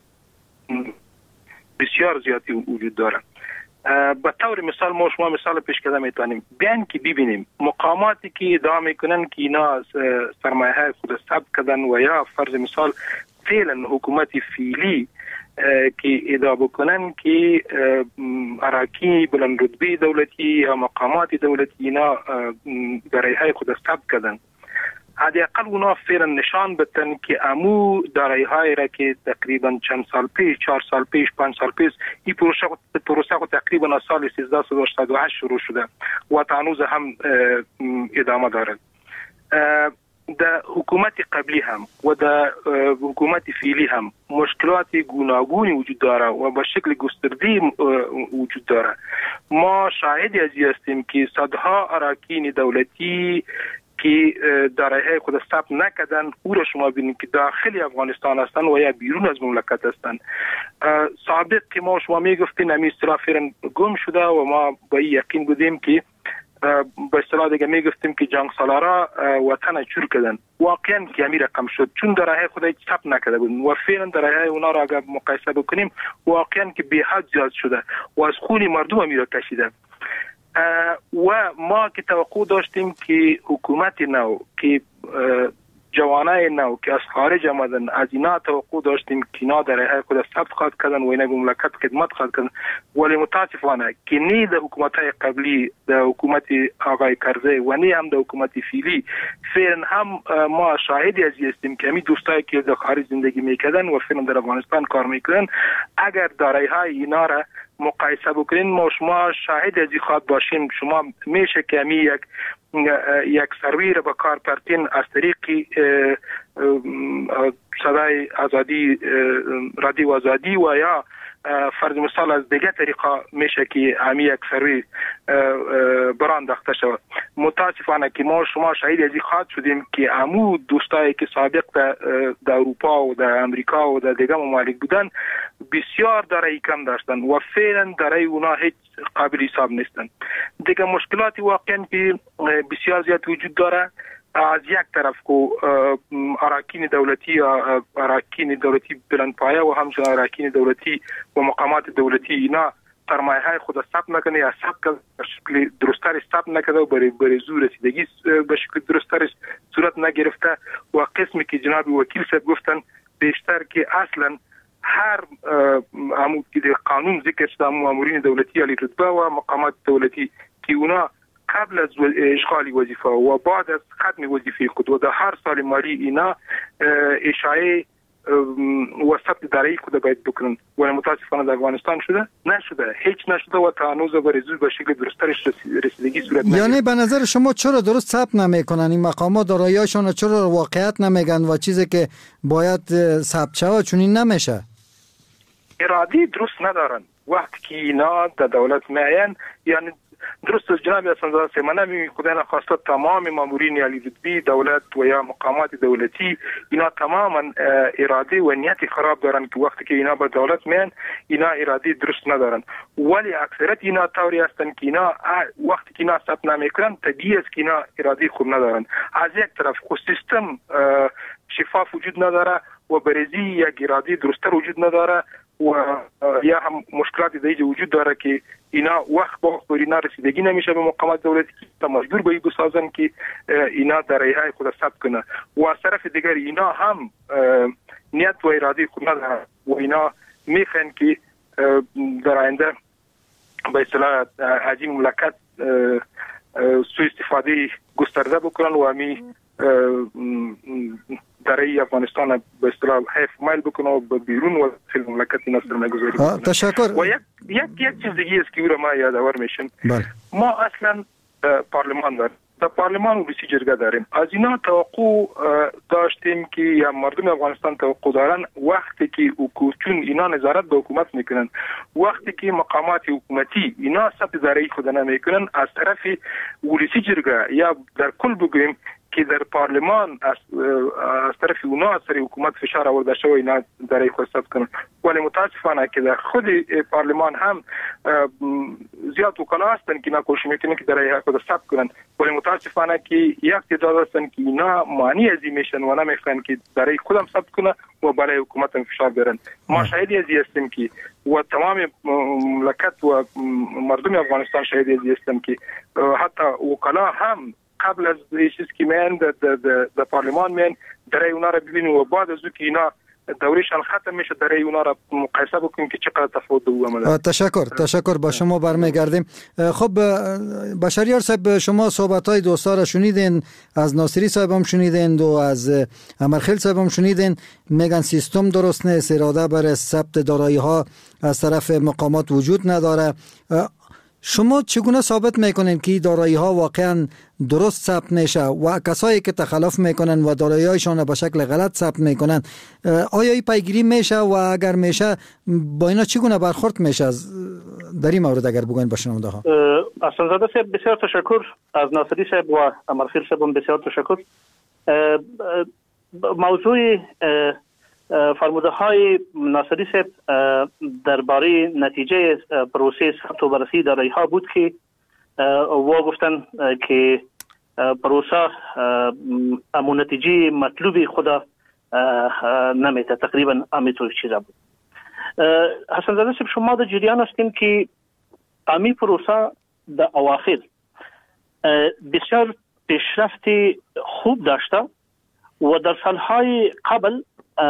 بسیار زیادی وجود داره. به طور مثال ما شما مثال پیش کردن میتونیم بیان که ببینیم مقاماتی که ادعا میکنن که اینا سرمایه های خود ثبت کردن و یا فرض مثال فعلا حکومت فعلی که ادعا بکنن که اراکین بلند رتبه دولتی یا مقامات دولتی اینا دارایی های خود ثبت کردن، حداقل اونا فعلا نشان بدن که امو دارایی های را که تقریبا چند سال پیش، چهار سال پیش، پنج سال پیش این پروسه پروسه تقریبا سال سیزده هزار و هشتصد و هشت شروع شده و تا هنوز هم ادامه دارد. در حکومت قبلی هم و در حکومت فعلی هم مشکلات گوناگونی وجود داره و به شکل گسترده وجود داره. ما شاهدی از هستیم که صدها اراکین دولتی که دارایی خود ثبت نکردن او را شما ببینید که داخل افغانستان هستند و یا بیرون از مملکت هستند. سابق که ما شما میگفتین همین اصطلاح فعلا گم شده و ما با یقین بودیم که به اصطلاح دیگه میگفتیم که جنگ سالارا وطن چور کردن. واقعا که همین رقم شد چون دارایی خود ثبت نکرده بودن و فعلا دارایی اونا را اگر مقایسه بکنیم واقعا که به حد زیاد شده و از خون مردم همین را کشیده. و ما که توقع داشتیم که حکومت نو که جوانای نو که از خارج آمدن از اینا توقع داشتیم که اینا در خود ثبت خواهد کردن و اینا به مملکت خدمت خواهد کردن، ولی متاسفانه که نه در حکومت‌های قبلی در حکومت آقای کرزی و نه هم در حکومت فعلی فعلا هم ما شاهدی از هستیم که همین دوستایی که در خارج زندگی میکردن و فعلا در افغانستان کار میکنن اگر دارایی‌های اینا را مقایسه بکنین ما شما شاهد از این خواهد باشیم. شما میشه که همی یک یک سروی را به کار پرتین از طریق صدای آزادی رادیو آزادی و یا فرض مثال از دیگه طریقه میشه که همی یک سروی برانداخته شود. متاسفانه که ما شما شاهد از این خواهد شدیم که همو دوستایی که سابق در اروپا و در امریکا و در دیگه ممالک بودن بسیار دارایی کم داشتن و فعلا دارایی اونا هیچ قابل حساب نیستن. دیگه مشکلاتی واقعا که بسیار زیاد وجود داره. از یک طرف کو اراکین دولتی یا اراکین دولتی بلندپایه و همچنین اراکین دولتی و مقامات دولتی اینا سرمایه های خود ثبت نکنه یا ثبت به شکل درست‌تر ثبت نکرده و برای برای زور رسیدگی به شکل درست‌تر صورت نگرفته و قسمی که جناب وکیل صاحب گفتن بیشتر که اصلا هر عمود که در قانون ذکر شده مامورین دولتی علی رتبه و مقامات دولتی که اونا قبل از اشغال وظیفه و بعد از ختم وظیفه خود و در هر سال مالی اینا اشاعه و ثبت دارایی خود باید بکنن و متاسفانه در افغانستان شده نشده، هیچ نشده و تا هنوز برای زور به شکل درست‌ترش رسیدگی صورت نگرفته. یعنی به نظر شما چرا درست ثبت نمیکنن این مقامات دارایی‌هاشون، چرا واقعیت نمیگن و چیزی که باید ثبت شود چنین نمیشه؟ ارادی درست ندارن. وقتی که اینا در دولت میاین یعنی درست از جناب حسن‌زاده سیمانه می خدای نخواسته تمام مامورین علی رتبی دولت و یا مقامات دولتی اینا تماما اراده و نیت خراب دارن که وقتی که اینا به دولت میان اینا اراده درست ندارن، ولی اکثریت اینا طوری هستن که اینا وقتی که اینا ثبت نمیکنن طبیعی است که اینا اراده خوب ندارن. از یک طرف خود سیستم شفاف وجود نداره و برزی یک اراده درست‌تر وجود نداره و یا هم مشکلاتی دیگه وجود داره که اینا وقت با وقت اینا رسیدگی نمیشه به مقامات دولتی تا مجبور به بسازن که اینا دارایی‌های خود ثبت کنه و از طرف دیگر اینا هم نیت و اراده خود ندارن و اینا میخوان که در آینده به اصطلاح از این مملکت سوء استفاده گسترده بکنن و همی دارایی افغانستان به اصطلاح حیف مایل بکنه و به بیرون و خیلی مملکت اینا سرمایه‌گذاری بکنه. تشکر. و یک یک یک چیز دیگه است که او را ما یادآور میشیم. ما اصلا پارلمان داریم. در پارلمان ولسی جرگه داریم. از اینا توقع داشتیم که یا مردم افغانستان توقع دارن وقتی که چون اینا نظارت به حکومت میکنن، وقتی که مقامات حکومتی اینا ثبت دارایی خود نمیکنن از طرف ولسی جرگه یا در کل بگویم که در پارلمان از, از طرف اونا از طرف حکومت فشار آورده شده و اینا دارایی خود ثبت کنن، ولی متاسفانه که در خود پارلمان هم زیاد وکلا هستن که اینا کوشش میکنن که دارایی خود ثبت کنن، ولی متاسفانه که یک تعداد هستن که اینا معنی از این میشن و نمیخوان که دارایی خودم ثبت کنن و برای حکومت هم فشار بیارن. ما شاهدی از این هستیم که و تمام مملکت و مردم افغانستان شاهدی از این هستیم که حتی وکلا هم قبل از چیز که میان در پارلمان میان درای اونا را ببینیم و بعد از او که اینا دورشان ختم میشه درای اونا را مقایسه بکنیم که چقدر تفاوت دو عمله. تشکر تشکر با شما برمیگردیم. خب بشاریار صاحب شما صحبت های دوستا را شنیدین، از ناصری صاحب هم شنیدین و از امرخیل صاحب هم شنیدین، میگن سیستم درست نیست، اراده برای ثبت دارایی ها از طرف مقامات وجود نداره. شما چگونه ثابت میکنین که دارایی ها واقعا درست ثبت میشه و کسایی که تخلف میکنن و دارایی هایشان به شکل غلط ثبت میکنن آیا این پیگیری میشه و اگر میشه با اینا چگونه برخورد میشه؟ در این مورد اگر بگوین با شنونده ها. حسن‌زاده صاحب بسیار تشکر، از ناصری صاحب و امرخیل صاحب بسیار تشکر. موضوع فرموده های ناصری صاحب درباره نتیجه پروسه ثبت و بررسی دارایی ها بود که و گفتن که پروسه امو نتیجه مطلوبی خدا نمیته، تقریبا همینطور چیزا بود. حسن‌زاده صاحب شما در جریان هستیم که امی پروسه در اواخر بسیار پیشرفت خوب داشته و در سالهای قبل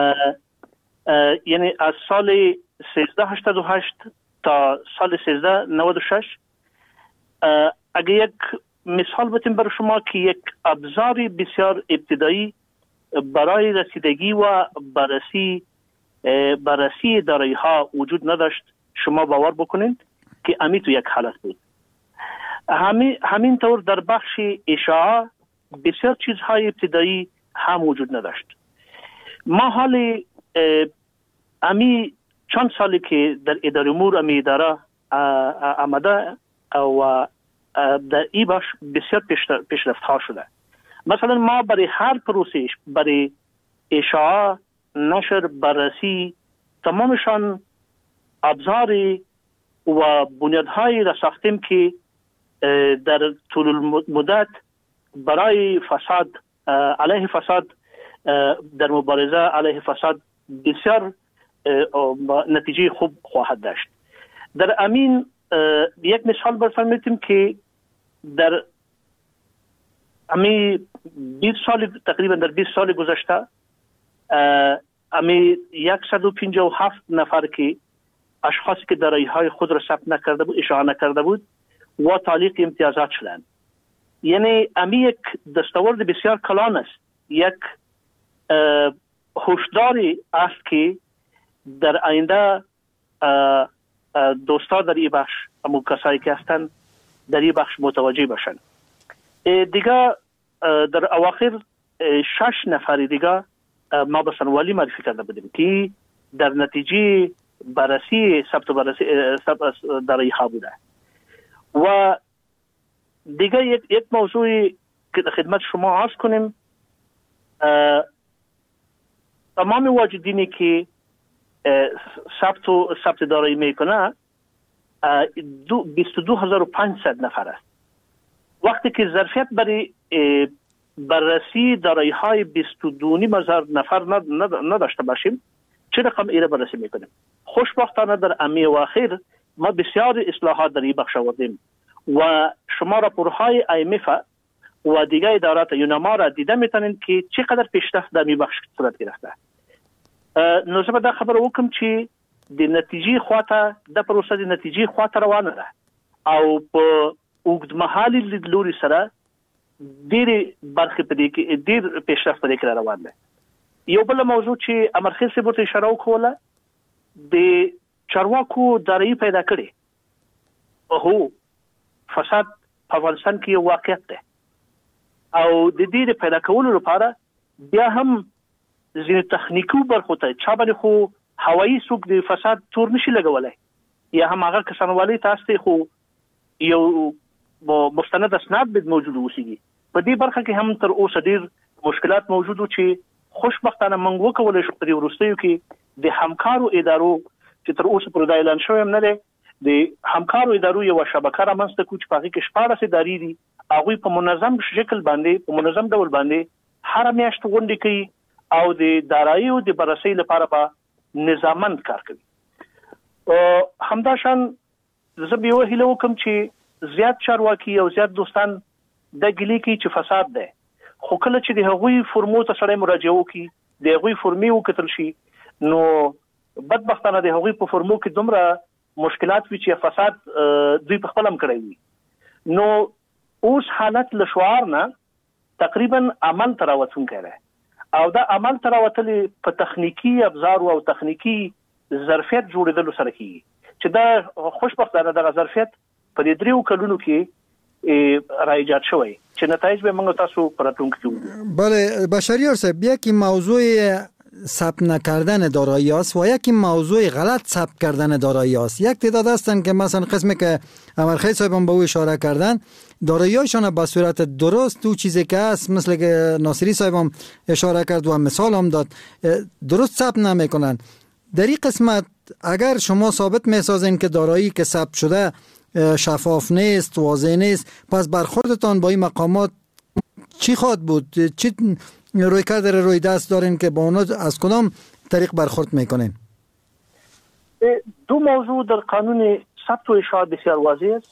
یعنی از سال سیزده هشتاد و هشت تا سال سیزده نود و شش اگه یک مثال بتیم برای شما که یک ابزار بسیار ابتدایی برای رسیدگی و بررسی بررسی دارایی ها وجود نداشت، شما باور بکنید که امی تو یک حالت بود. همین همین طور در بخش اشاعه بسیار چیزهای ابتدایی هم وجود نداشت. ما حال امی چند سالی که در اداره امور امی اداره آمده و در ای بخش بسیار پیشرفت ها شده. مثلا ما برای هر پروسش، برای اشاعه، نشر، بررسی، تمامشان ابزاری و بنیادهایی را ساختیم که در طول المدت برای فساد، علیه فساد، در مبارزه علیه فساد بسیار نتیجه خوب خواهد داشت. در امین یک مثال براتون میتیم که در امی بیست سال، تقریبا در بیست سال گذشته امی صد و پنجاه و هفت نفر که اشخاصی که دارایی های خود را ثبت نکرده بود، اشاعه نکرده بود و تعلیق امتیازات شدند. یعنی امی یک دستاورد بسیار کلان است، یک هشداری است که در آینده دوستا در این بخش، امو کسایی که هستند در این بخش متوجه باشند. دیگه در اواخر شش نفر دیگه ما به سنوالی معرفی کرده بودیم که در نتیجه بررسی ثبت بررسی دارایی ها بوده. و دیگه یک, یک موضوعی که در خدمت شما عرض کنیم، تمام واجدینی که ثبت و ثبت دارایی میکنه بیست و دو هزار و پانصد نفر است. وقتی که ظرفیت برای بررسی دارایی های بیست و دو هزار نفر نداشته باشیم، چه رقم ایره بررسی میکنیم؟ خوشبختانه در امی و اخیر ما بسیار اصلاحات در این بخش آوردیم و شما راپورهای آی ام اف و دیگه ادارات یونما را دیده میتونید که چقدر پیشرفت در این بخش صورت گرفته. نوزه دا خبر وکم چې د نتیجې خواته د پروسه د نتیجې خواته روانه ده او په اوږدمهالي لیدلوري سره ډېرې برخې په دې کې ډېر پیشرفت په دې کې روان ده. یو بل موضوع چې امرخیل صاحب ورته اشاره وکوله، د چارواکو دارایی پیدا کړي. هو فساد په افغانستان کې یو واقعیت ده او د دې د پیدا کولو لپاره بیا هم ځینې تخنیکي برخو ته چا باندې خو هوایي څوک د فساد تور نشي لګولی، یا هم هغه کسانوالي تاسو ته خو یو مستند اسناد باید موجود اوسیږي. په دې برخه کې هم تر اوسه ډېر مشکلات موجود و چې خوشبختانه موږ وکولی شو په دې وروستیو کې د همکارو ادارو چې تر اوسه پورې دا اعلان شوی هم نه دی، د همکارو ادارو یوه شبکه رامنځته کړو چې په هغې کې شپاړس ادارې دي. هغوی په منظم شکل باندې په منظم ډول باندې هره میاشت غونډې کوي او د داراییو د بررسۍ لپاره به نظاممند کار کوي. همداشان زه به یوه هیله وکړم چې زیات چارواکي او زیات دوستان دا ګیلې کوي چې فساد دی، خو کله چې د هغوی فرمو ته سړی مراجعه وکړي، د هغوی فرمې وکتل شي، نو بدبختانه د هغوی په فرمو کې دومره مشکلات وي چې فساد دوی په خپل هم کړی وي. نو اوس حالت له شعار نه تقریبا عمل ته راوتونکی دی او دا عمل ته راوتلې په تخنیکي ابزارو او تخنیکي ظرفیت جوړېدلو سره کېږي چې دا خوشبختانه دغه ظرفیت په دې دریو کلونو کې را ایجاد شوی چې نتایج به موږ تاسو په راتلونکي کې وګورو. بله بشریار صاحب، یکی موضوع ثبت نکردن دارایی است و یکی موضوع غلط ثبت کردن دارایی است. یک تعداد هستن که مثلا قسمی که امرخیل صاحب هم به او اشاره کردن، دارایی‌هایشان به صورت درست تو چیزی که است، مثل که ناصری صاحب هم اشاره کرد و مثال هم داد، درست ثبت نمیکنن. در این قسمت اگر شما ثابت میسازین که دارایی که ثبت شده شفاف نیست، واضح نیست، پس برخوردتان با این مقامات چی خواهد بود؟ چی روی کرد روی دست دارین که با اونا از کدام طریق برخورد میکنین؟ دو موضوع در قانون ثبت و اشاعه بسیار واضح است.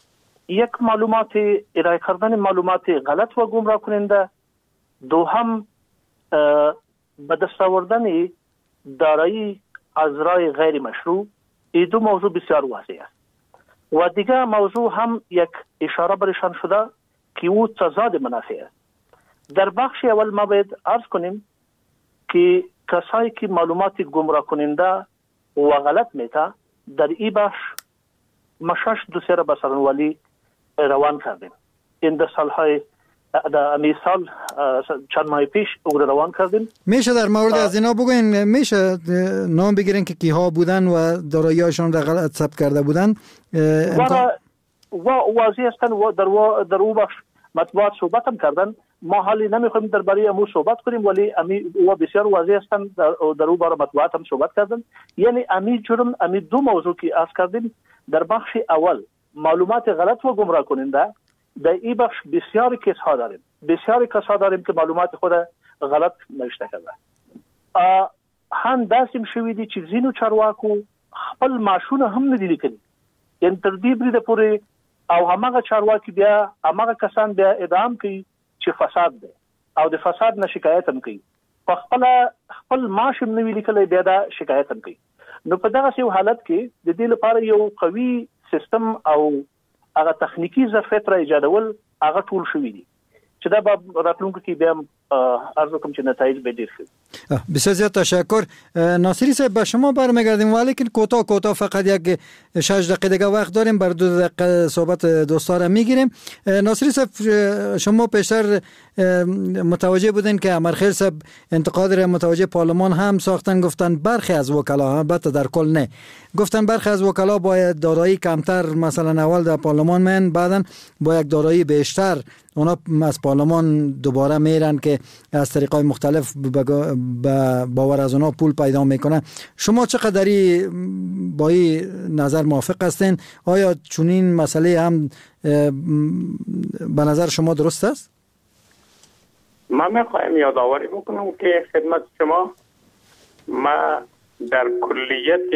یک معلومات ارائه کردن معلومات غلط و گمراه کننده، دوم به دست آوردن دارایی از راه غیر مشروع. این دو موضوع بسیار واضح است. و دیگه موضوع هم یک اشاره برشان شده که او تضاد منافع است. در بخش اول ما باید عرض کنیم که کسایی که معلومات گمراه کننده و غلط میته در این بخش مشش دو سه را به سرانوالی روان کردیم. این در سالهای در امی سال چند ماه پیش او را روان کردیم. میشه در مورد از اینا بگوین؟ میشه نام بگیرین که کیها بودن و دارایی‌هاشون را غلط ثبت کرده بودن؟ و و واضح هستن و در و در او بخش مطبوعات صحبت هم کردن. ما حالی نمیخوایم درباره امو صحبت کنیم، ولی امی و بسیار واضح هستن در, در او باره مطبوعات هم صحبت کردن. یعنی امی جرم امی دو موضوع که عرض کردیم در بخش اول معلومات غلط و گمراه کننده، در این بخش بسیار کیس ها داریم بسیار کس ها داریم که معلومات خود غلط نوشته کرده. هم داسیم شویدی چې زینو چارواکو خپل ماشونه هم نه دي لیکلي، یعنی تر دې بریده پورې او هماغه چارواکي بیا هماغه کسان بیا ادعام کوي چې فساد دی او د فساد نه شکایت هم کوي، په خپل خپل معاش هم نه وی لیکلی بیا دا شکایت هم کوي. نو په دغه یو حالت کې د دې لپاره یو قوي سیستم او هغه تخنیکی ظرفیت را ایجادول هغه ټول شوی دي چې دا به راتلونکو کې بیا ارزو کوم چې نتایج به ډیر شي. بسیار زیاد تشکر. ناصری صاحب به شما برمیگردیم، ولی که کوتاه کوتاه فقط یک شش دقیقه دیگه وقت داریم، بر دو دقیقه صحبت دوستا را میگیریم. ناصری صاحب شما پیشتر متوجه بودین که امرخیل صاحب انتقاد را متوجه پارلمان هم ساختن، گفتن برخی از وکلا، البته در کل نه، گفتن برخی از وکلا باید دارایی کمتر، مثلا اول در پارلمان من بعدن با یک دارایی بیشتر اونا از پارلمان دوباره میرن که از طریقای مختلف با باور از اونا پول پیدا میکنن. شما چقدری با این نظر موافق هستین؟ آیا چنین مسئله هم به نظر شما درست است؟ من میخوایم یادآوری بکنم که خدمت شما ما در کلیت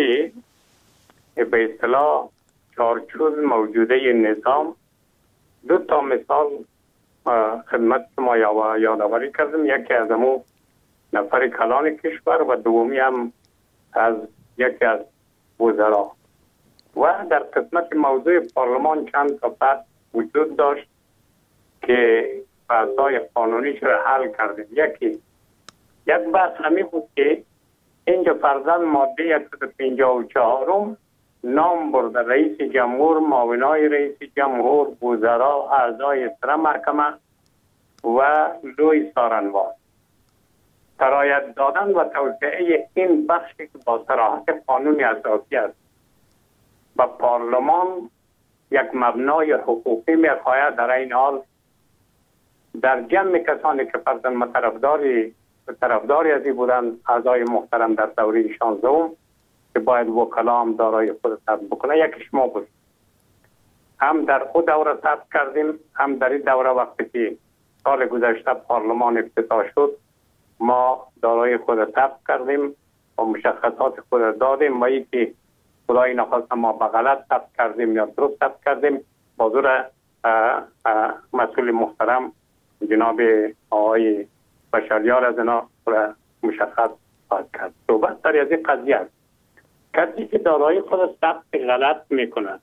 به اصطلاح چارچوب موجوده نظام دو تا مثال خدمت شما یادآوری کردم. یکی از امو نفر کلان کشور و دومی هم از یکی از وزرا. و در قسمت موضوع پارلمان چند تا بحث وجود داشت که بحث‌های قانونیش را حل کردیم. یکی یک بحث همی بود که اینجا فرضاً ماده صد و پنجاه و چهار نام برده رئیس جمهور، معاونای رئیس جمهور، وزرا، اعضای سر محکمه و لوی سارنوار سرایت دادن و توسعه این بخشی که با صراحت قانونی اساسی است و پارلمان یک مبنای حقوقی میخواهد. در این حال در جمع کسانی که فرضاً طرفداری طرفداری ازی بودن اعضای محترم در دوره شانزدهم که باید وکلا هم دارای خود ثبت بکنه، یکیش ما بود. هم در خود دوره ثبت کردیم، هم در این دوره وقتی که سال گذشته پارلمان افتتاح شد ما دارای خود ثبت کردیم و مشخصات خود دادیم و ای که خدای نخواست ما به غلط ثبت کردیم یا درست ثبت کردیم حضور مسئول محترم جناب آقای بشریار از اینا مشخص خواهد کرد. صحبت در از این قضیه است. کسی که دارایی خود ثبت غلط میکنه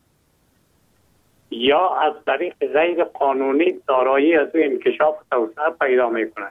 یا از طریق غیر قانونی دارایی از او انکشاف و توسعه پیدا میکنه،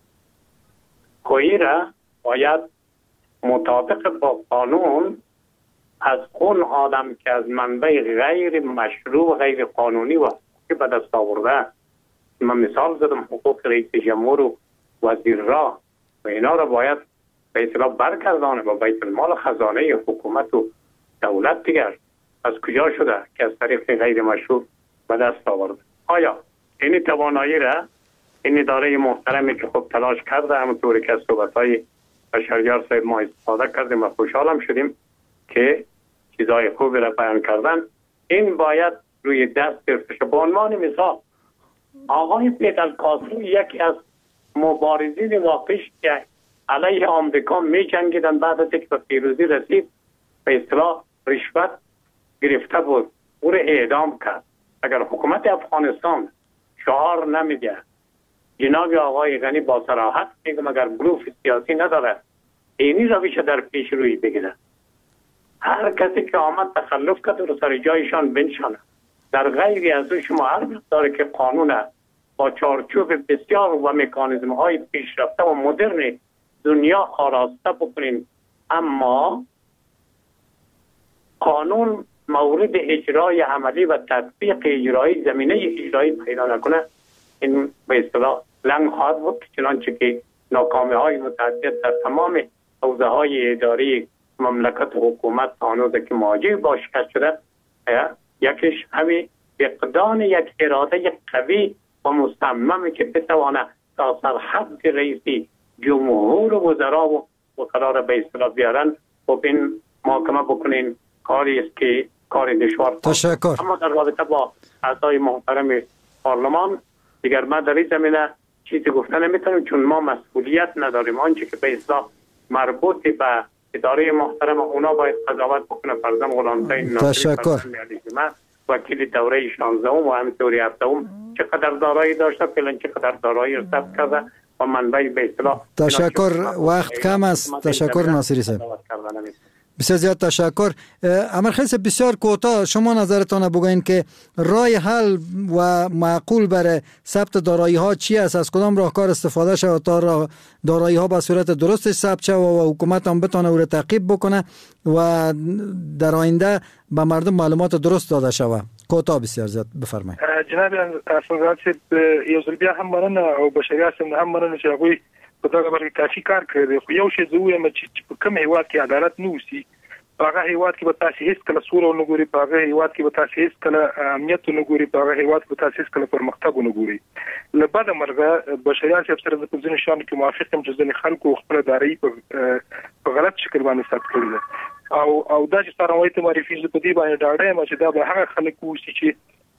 خویی را باید مطابق با قانون از اون آدم که از منبع غیر مشروع غیر قانونی و حقوقی به دست آورده، من مثال زدم حقوق رئیس جمهور و وزیر را و اینا را باید به اصطلاح برگردانه با بیت المال خزانه حکومت و دولت دیگر از کجا شده که از طریق غیر مشروع به دست آورده. آیا این توانایی را این اداره محترمی که خب تلاش کرده همونطوری که از صحبت‌های بشریار صاحب ما استفاده کردیم و خوشحالم شدیم که چیزای خوبی را بیان کردن، این باید روی دست گرفته شد. به عنوان مثال آقای پیدالکاسی یکی از مبارزین واقعیش که علیه آمریکا می جنگیدن، بعد از اینکه به پیروزی رسید به اصطلاح رشوت گرفته بود او را اعدام کرد. اگر حکومت افغانستان شعار نمیده، جناب آقای غنی با صراحت میگم اگر بلوف سیاسی نداره اینی روش در پیش روی بگیره. هر کسی که آمد تخلف کرد رو سر جایشان بنشانه. در غیر از او شما هر داره که قانون با چارچوب بسیار و مکانیزم های پیشرفته و مدرن دنیا آراسته بکنین، اما قانون مورد اجرای عملی و تطبیق اجرایی زمینه اجرایی پیدا نکنه، این به اصطلاح لنگ خواهد بود، چنانچه که ناکامی های متعدد در تمام حوزه های اداری مملکت و حکومت آنوزه که مواجه با شکست شده. یکیش همین فقدان یک اراده قوی و مصمم که بتوانه تا سرحد رئیسی جمهور و وزرا و قرار به اصطلاح بیارن و این محاکمه بکنین کاری است که کار دشوار. تشکر. اما در رابطه با اعضای محترم پارلمان دیگر ما در این زمینه چیزی گفتن نمیتونیم، چون ما مسئولیت نداریم. آنچه که به اصطلاح مربوط به اداره محترم اونا باید قضاوت بکنه. فرزند غلامزاده ناصری وکیل دوره شانزده و همینطوری هفته چقدر دارایی داشته، فعلا چقدر دارایی رو ثبت کرده و منبع به اصطلاح. تشکر. وقت کم است. تشکر ناصری صاحب. بسیار زیاد تشکر. امرخیل صاحب بسیار کوتاه شما نظرتان بگوین که راه حل و معقول برای ثبت دارایی ها چی است؟ از کدام راهکار استفاده شود تا دارایی ها به صورت درست ثبت شود و حکومت هم بتونه او را تعقیب بکنه و در آینده به مردم معلومات درست داده شود؟ کوتاه بسیار زیاد بفرمایید. جناب افغان صاحب یو ځل بیا هم مننه او بشریات هم مننه چې هغوی په دغه برخه کافي کار کړی. خو یو شی زه وایم چې په کوم هیواد کې عدالت نه وسی، په هغه هیواد کې به تاسو هیڅ کله سوله نه ګوري، په هغه هیواد کې به تاسو هیڅ کله امنیت نه ګوري، په هغه هیواد کې به تاسو هیڅ کله پرمختګ نه ګوري. له بده مرغه بشریات سره د ځینې شیانو کې موافق یم چې ځینې خلکو خپل دارایی په غلط شکل باندې ثبت کړی ده او او دا چې څرنګه ته معرفي زه په دې باندې ډاډه یم چې دا به هغه خلک وسی چې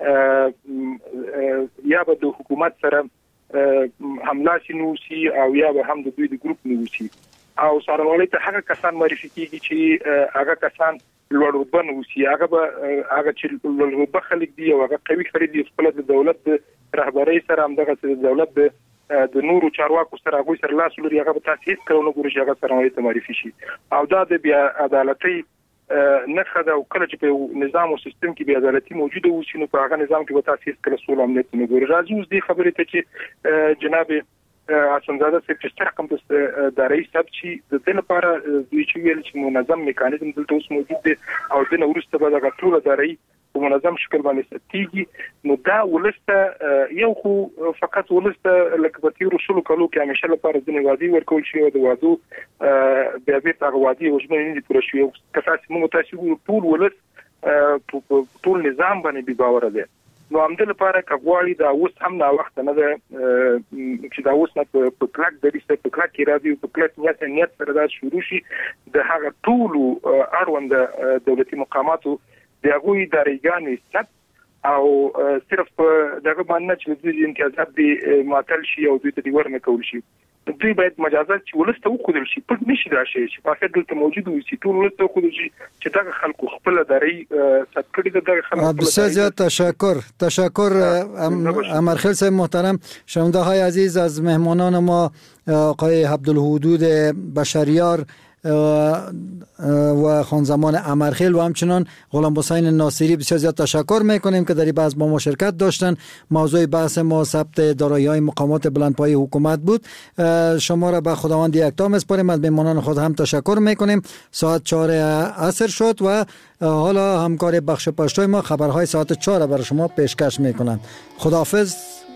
یا به د حکومت سره حمله شنوسی او یا به هم د دوی د ګروپ نوسی او سره ته هغه کسان معرفي کیږي چې هغه کسان لوړ رتبه نوسی، هغه به هغه چې لوړ رتبه خلک دي او هغه قوي خلک دي خپل د دولت رهبرۍ سره هم دغه د دولت د نورو چارواکو سره هغه سره لاس لري، هغه به تاسو هیڅ کله نه ګورئ چې هغه سره ته معرفي شي او دا د بیا عدالتي نخښه ده. او کله چې په نظام او سیستم کې بیا عدالتي موجوده وي نو په هغه نظام کې به تاسو هیڅ کله سوله امنیت نه ګورئ. راځي اوس دې خبرې ته چې جناب حسنزاده صاحب چې څنګه کوم د رئیس صاحب چې د دې لپاره دوی چې ویل چې منظم میکانیزم دلته اوس موجود دی او د نو ورسته به دغه ټول داري په منظم شکل باندې ستېږي، نو دا ولسته یو خو فقط ولسته لکه په تیرو شلو کالو کې همیشه لپاره ځینې وعدې ورکول شوي او د وعدو بیا بېرته هغه وعدې او ژمنې نه دي پوره شوي. که تاسې موږ تاسې وګورو ټول ولس ټول نظام باندې بې باوره دی، نو همدې لپاره که غواړي دا اوس هم ناوخته نه ده چې دا اوس نه په کلک دریځ سره په کلک ارادې او په کلک نیت نیت سره دا شروع شي د هغه ټولو اړوند دولتي مقاماتو د هغوی دارایګانې ثبت او صرف دغه باندې چې دوی امتیازات دي معطل شي او دوی ته دې ورنه کول شي، دوی باید مجازات چې ولسته وښودل شي، پټ نشي دا شی چې په دلته موجود وي چې ټول ولسته وښودل شي چې دغه خلکو خپل دارایی ثبت کړي دغه خلکو. بسیار زیاد تشکر. تشکر امرخیل صاحب محترم. شنونده های عزیز، از مهمانان ما آقای عبدالحدود بشریار و خانزمان امرخیل و همچنان غلام حسین ناصری بسیار زیاد تشکر میکنیم که در این بحث با ما شرکت داشتن. موضوع بحث ما ثبت دارایی‌های مقامات بلندپایه حکومت بود. شما را به خداوند یکتا میسپاریم. از مهمانان خود هم تشکر میکنیم. ساعت چهار عصر شد و حالا همکار بخش پشتوی ما خبرهای ساعت چهار برای شما پیشکش میکنند. خداحافظ.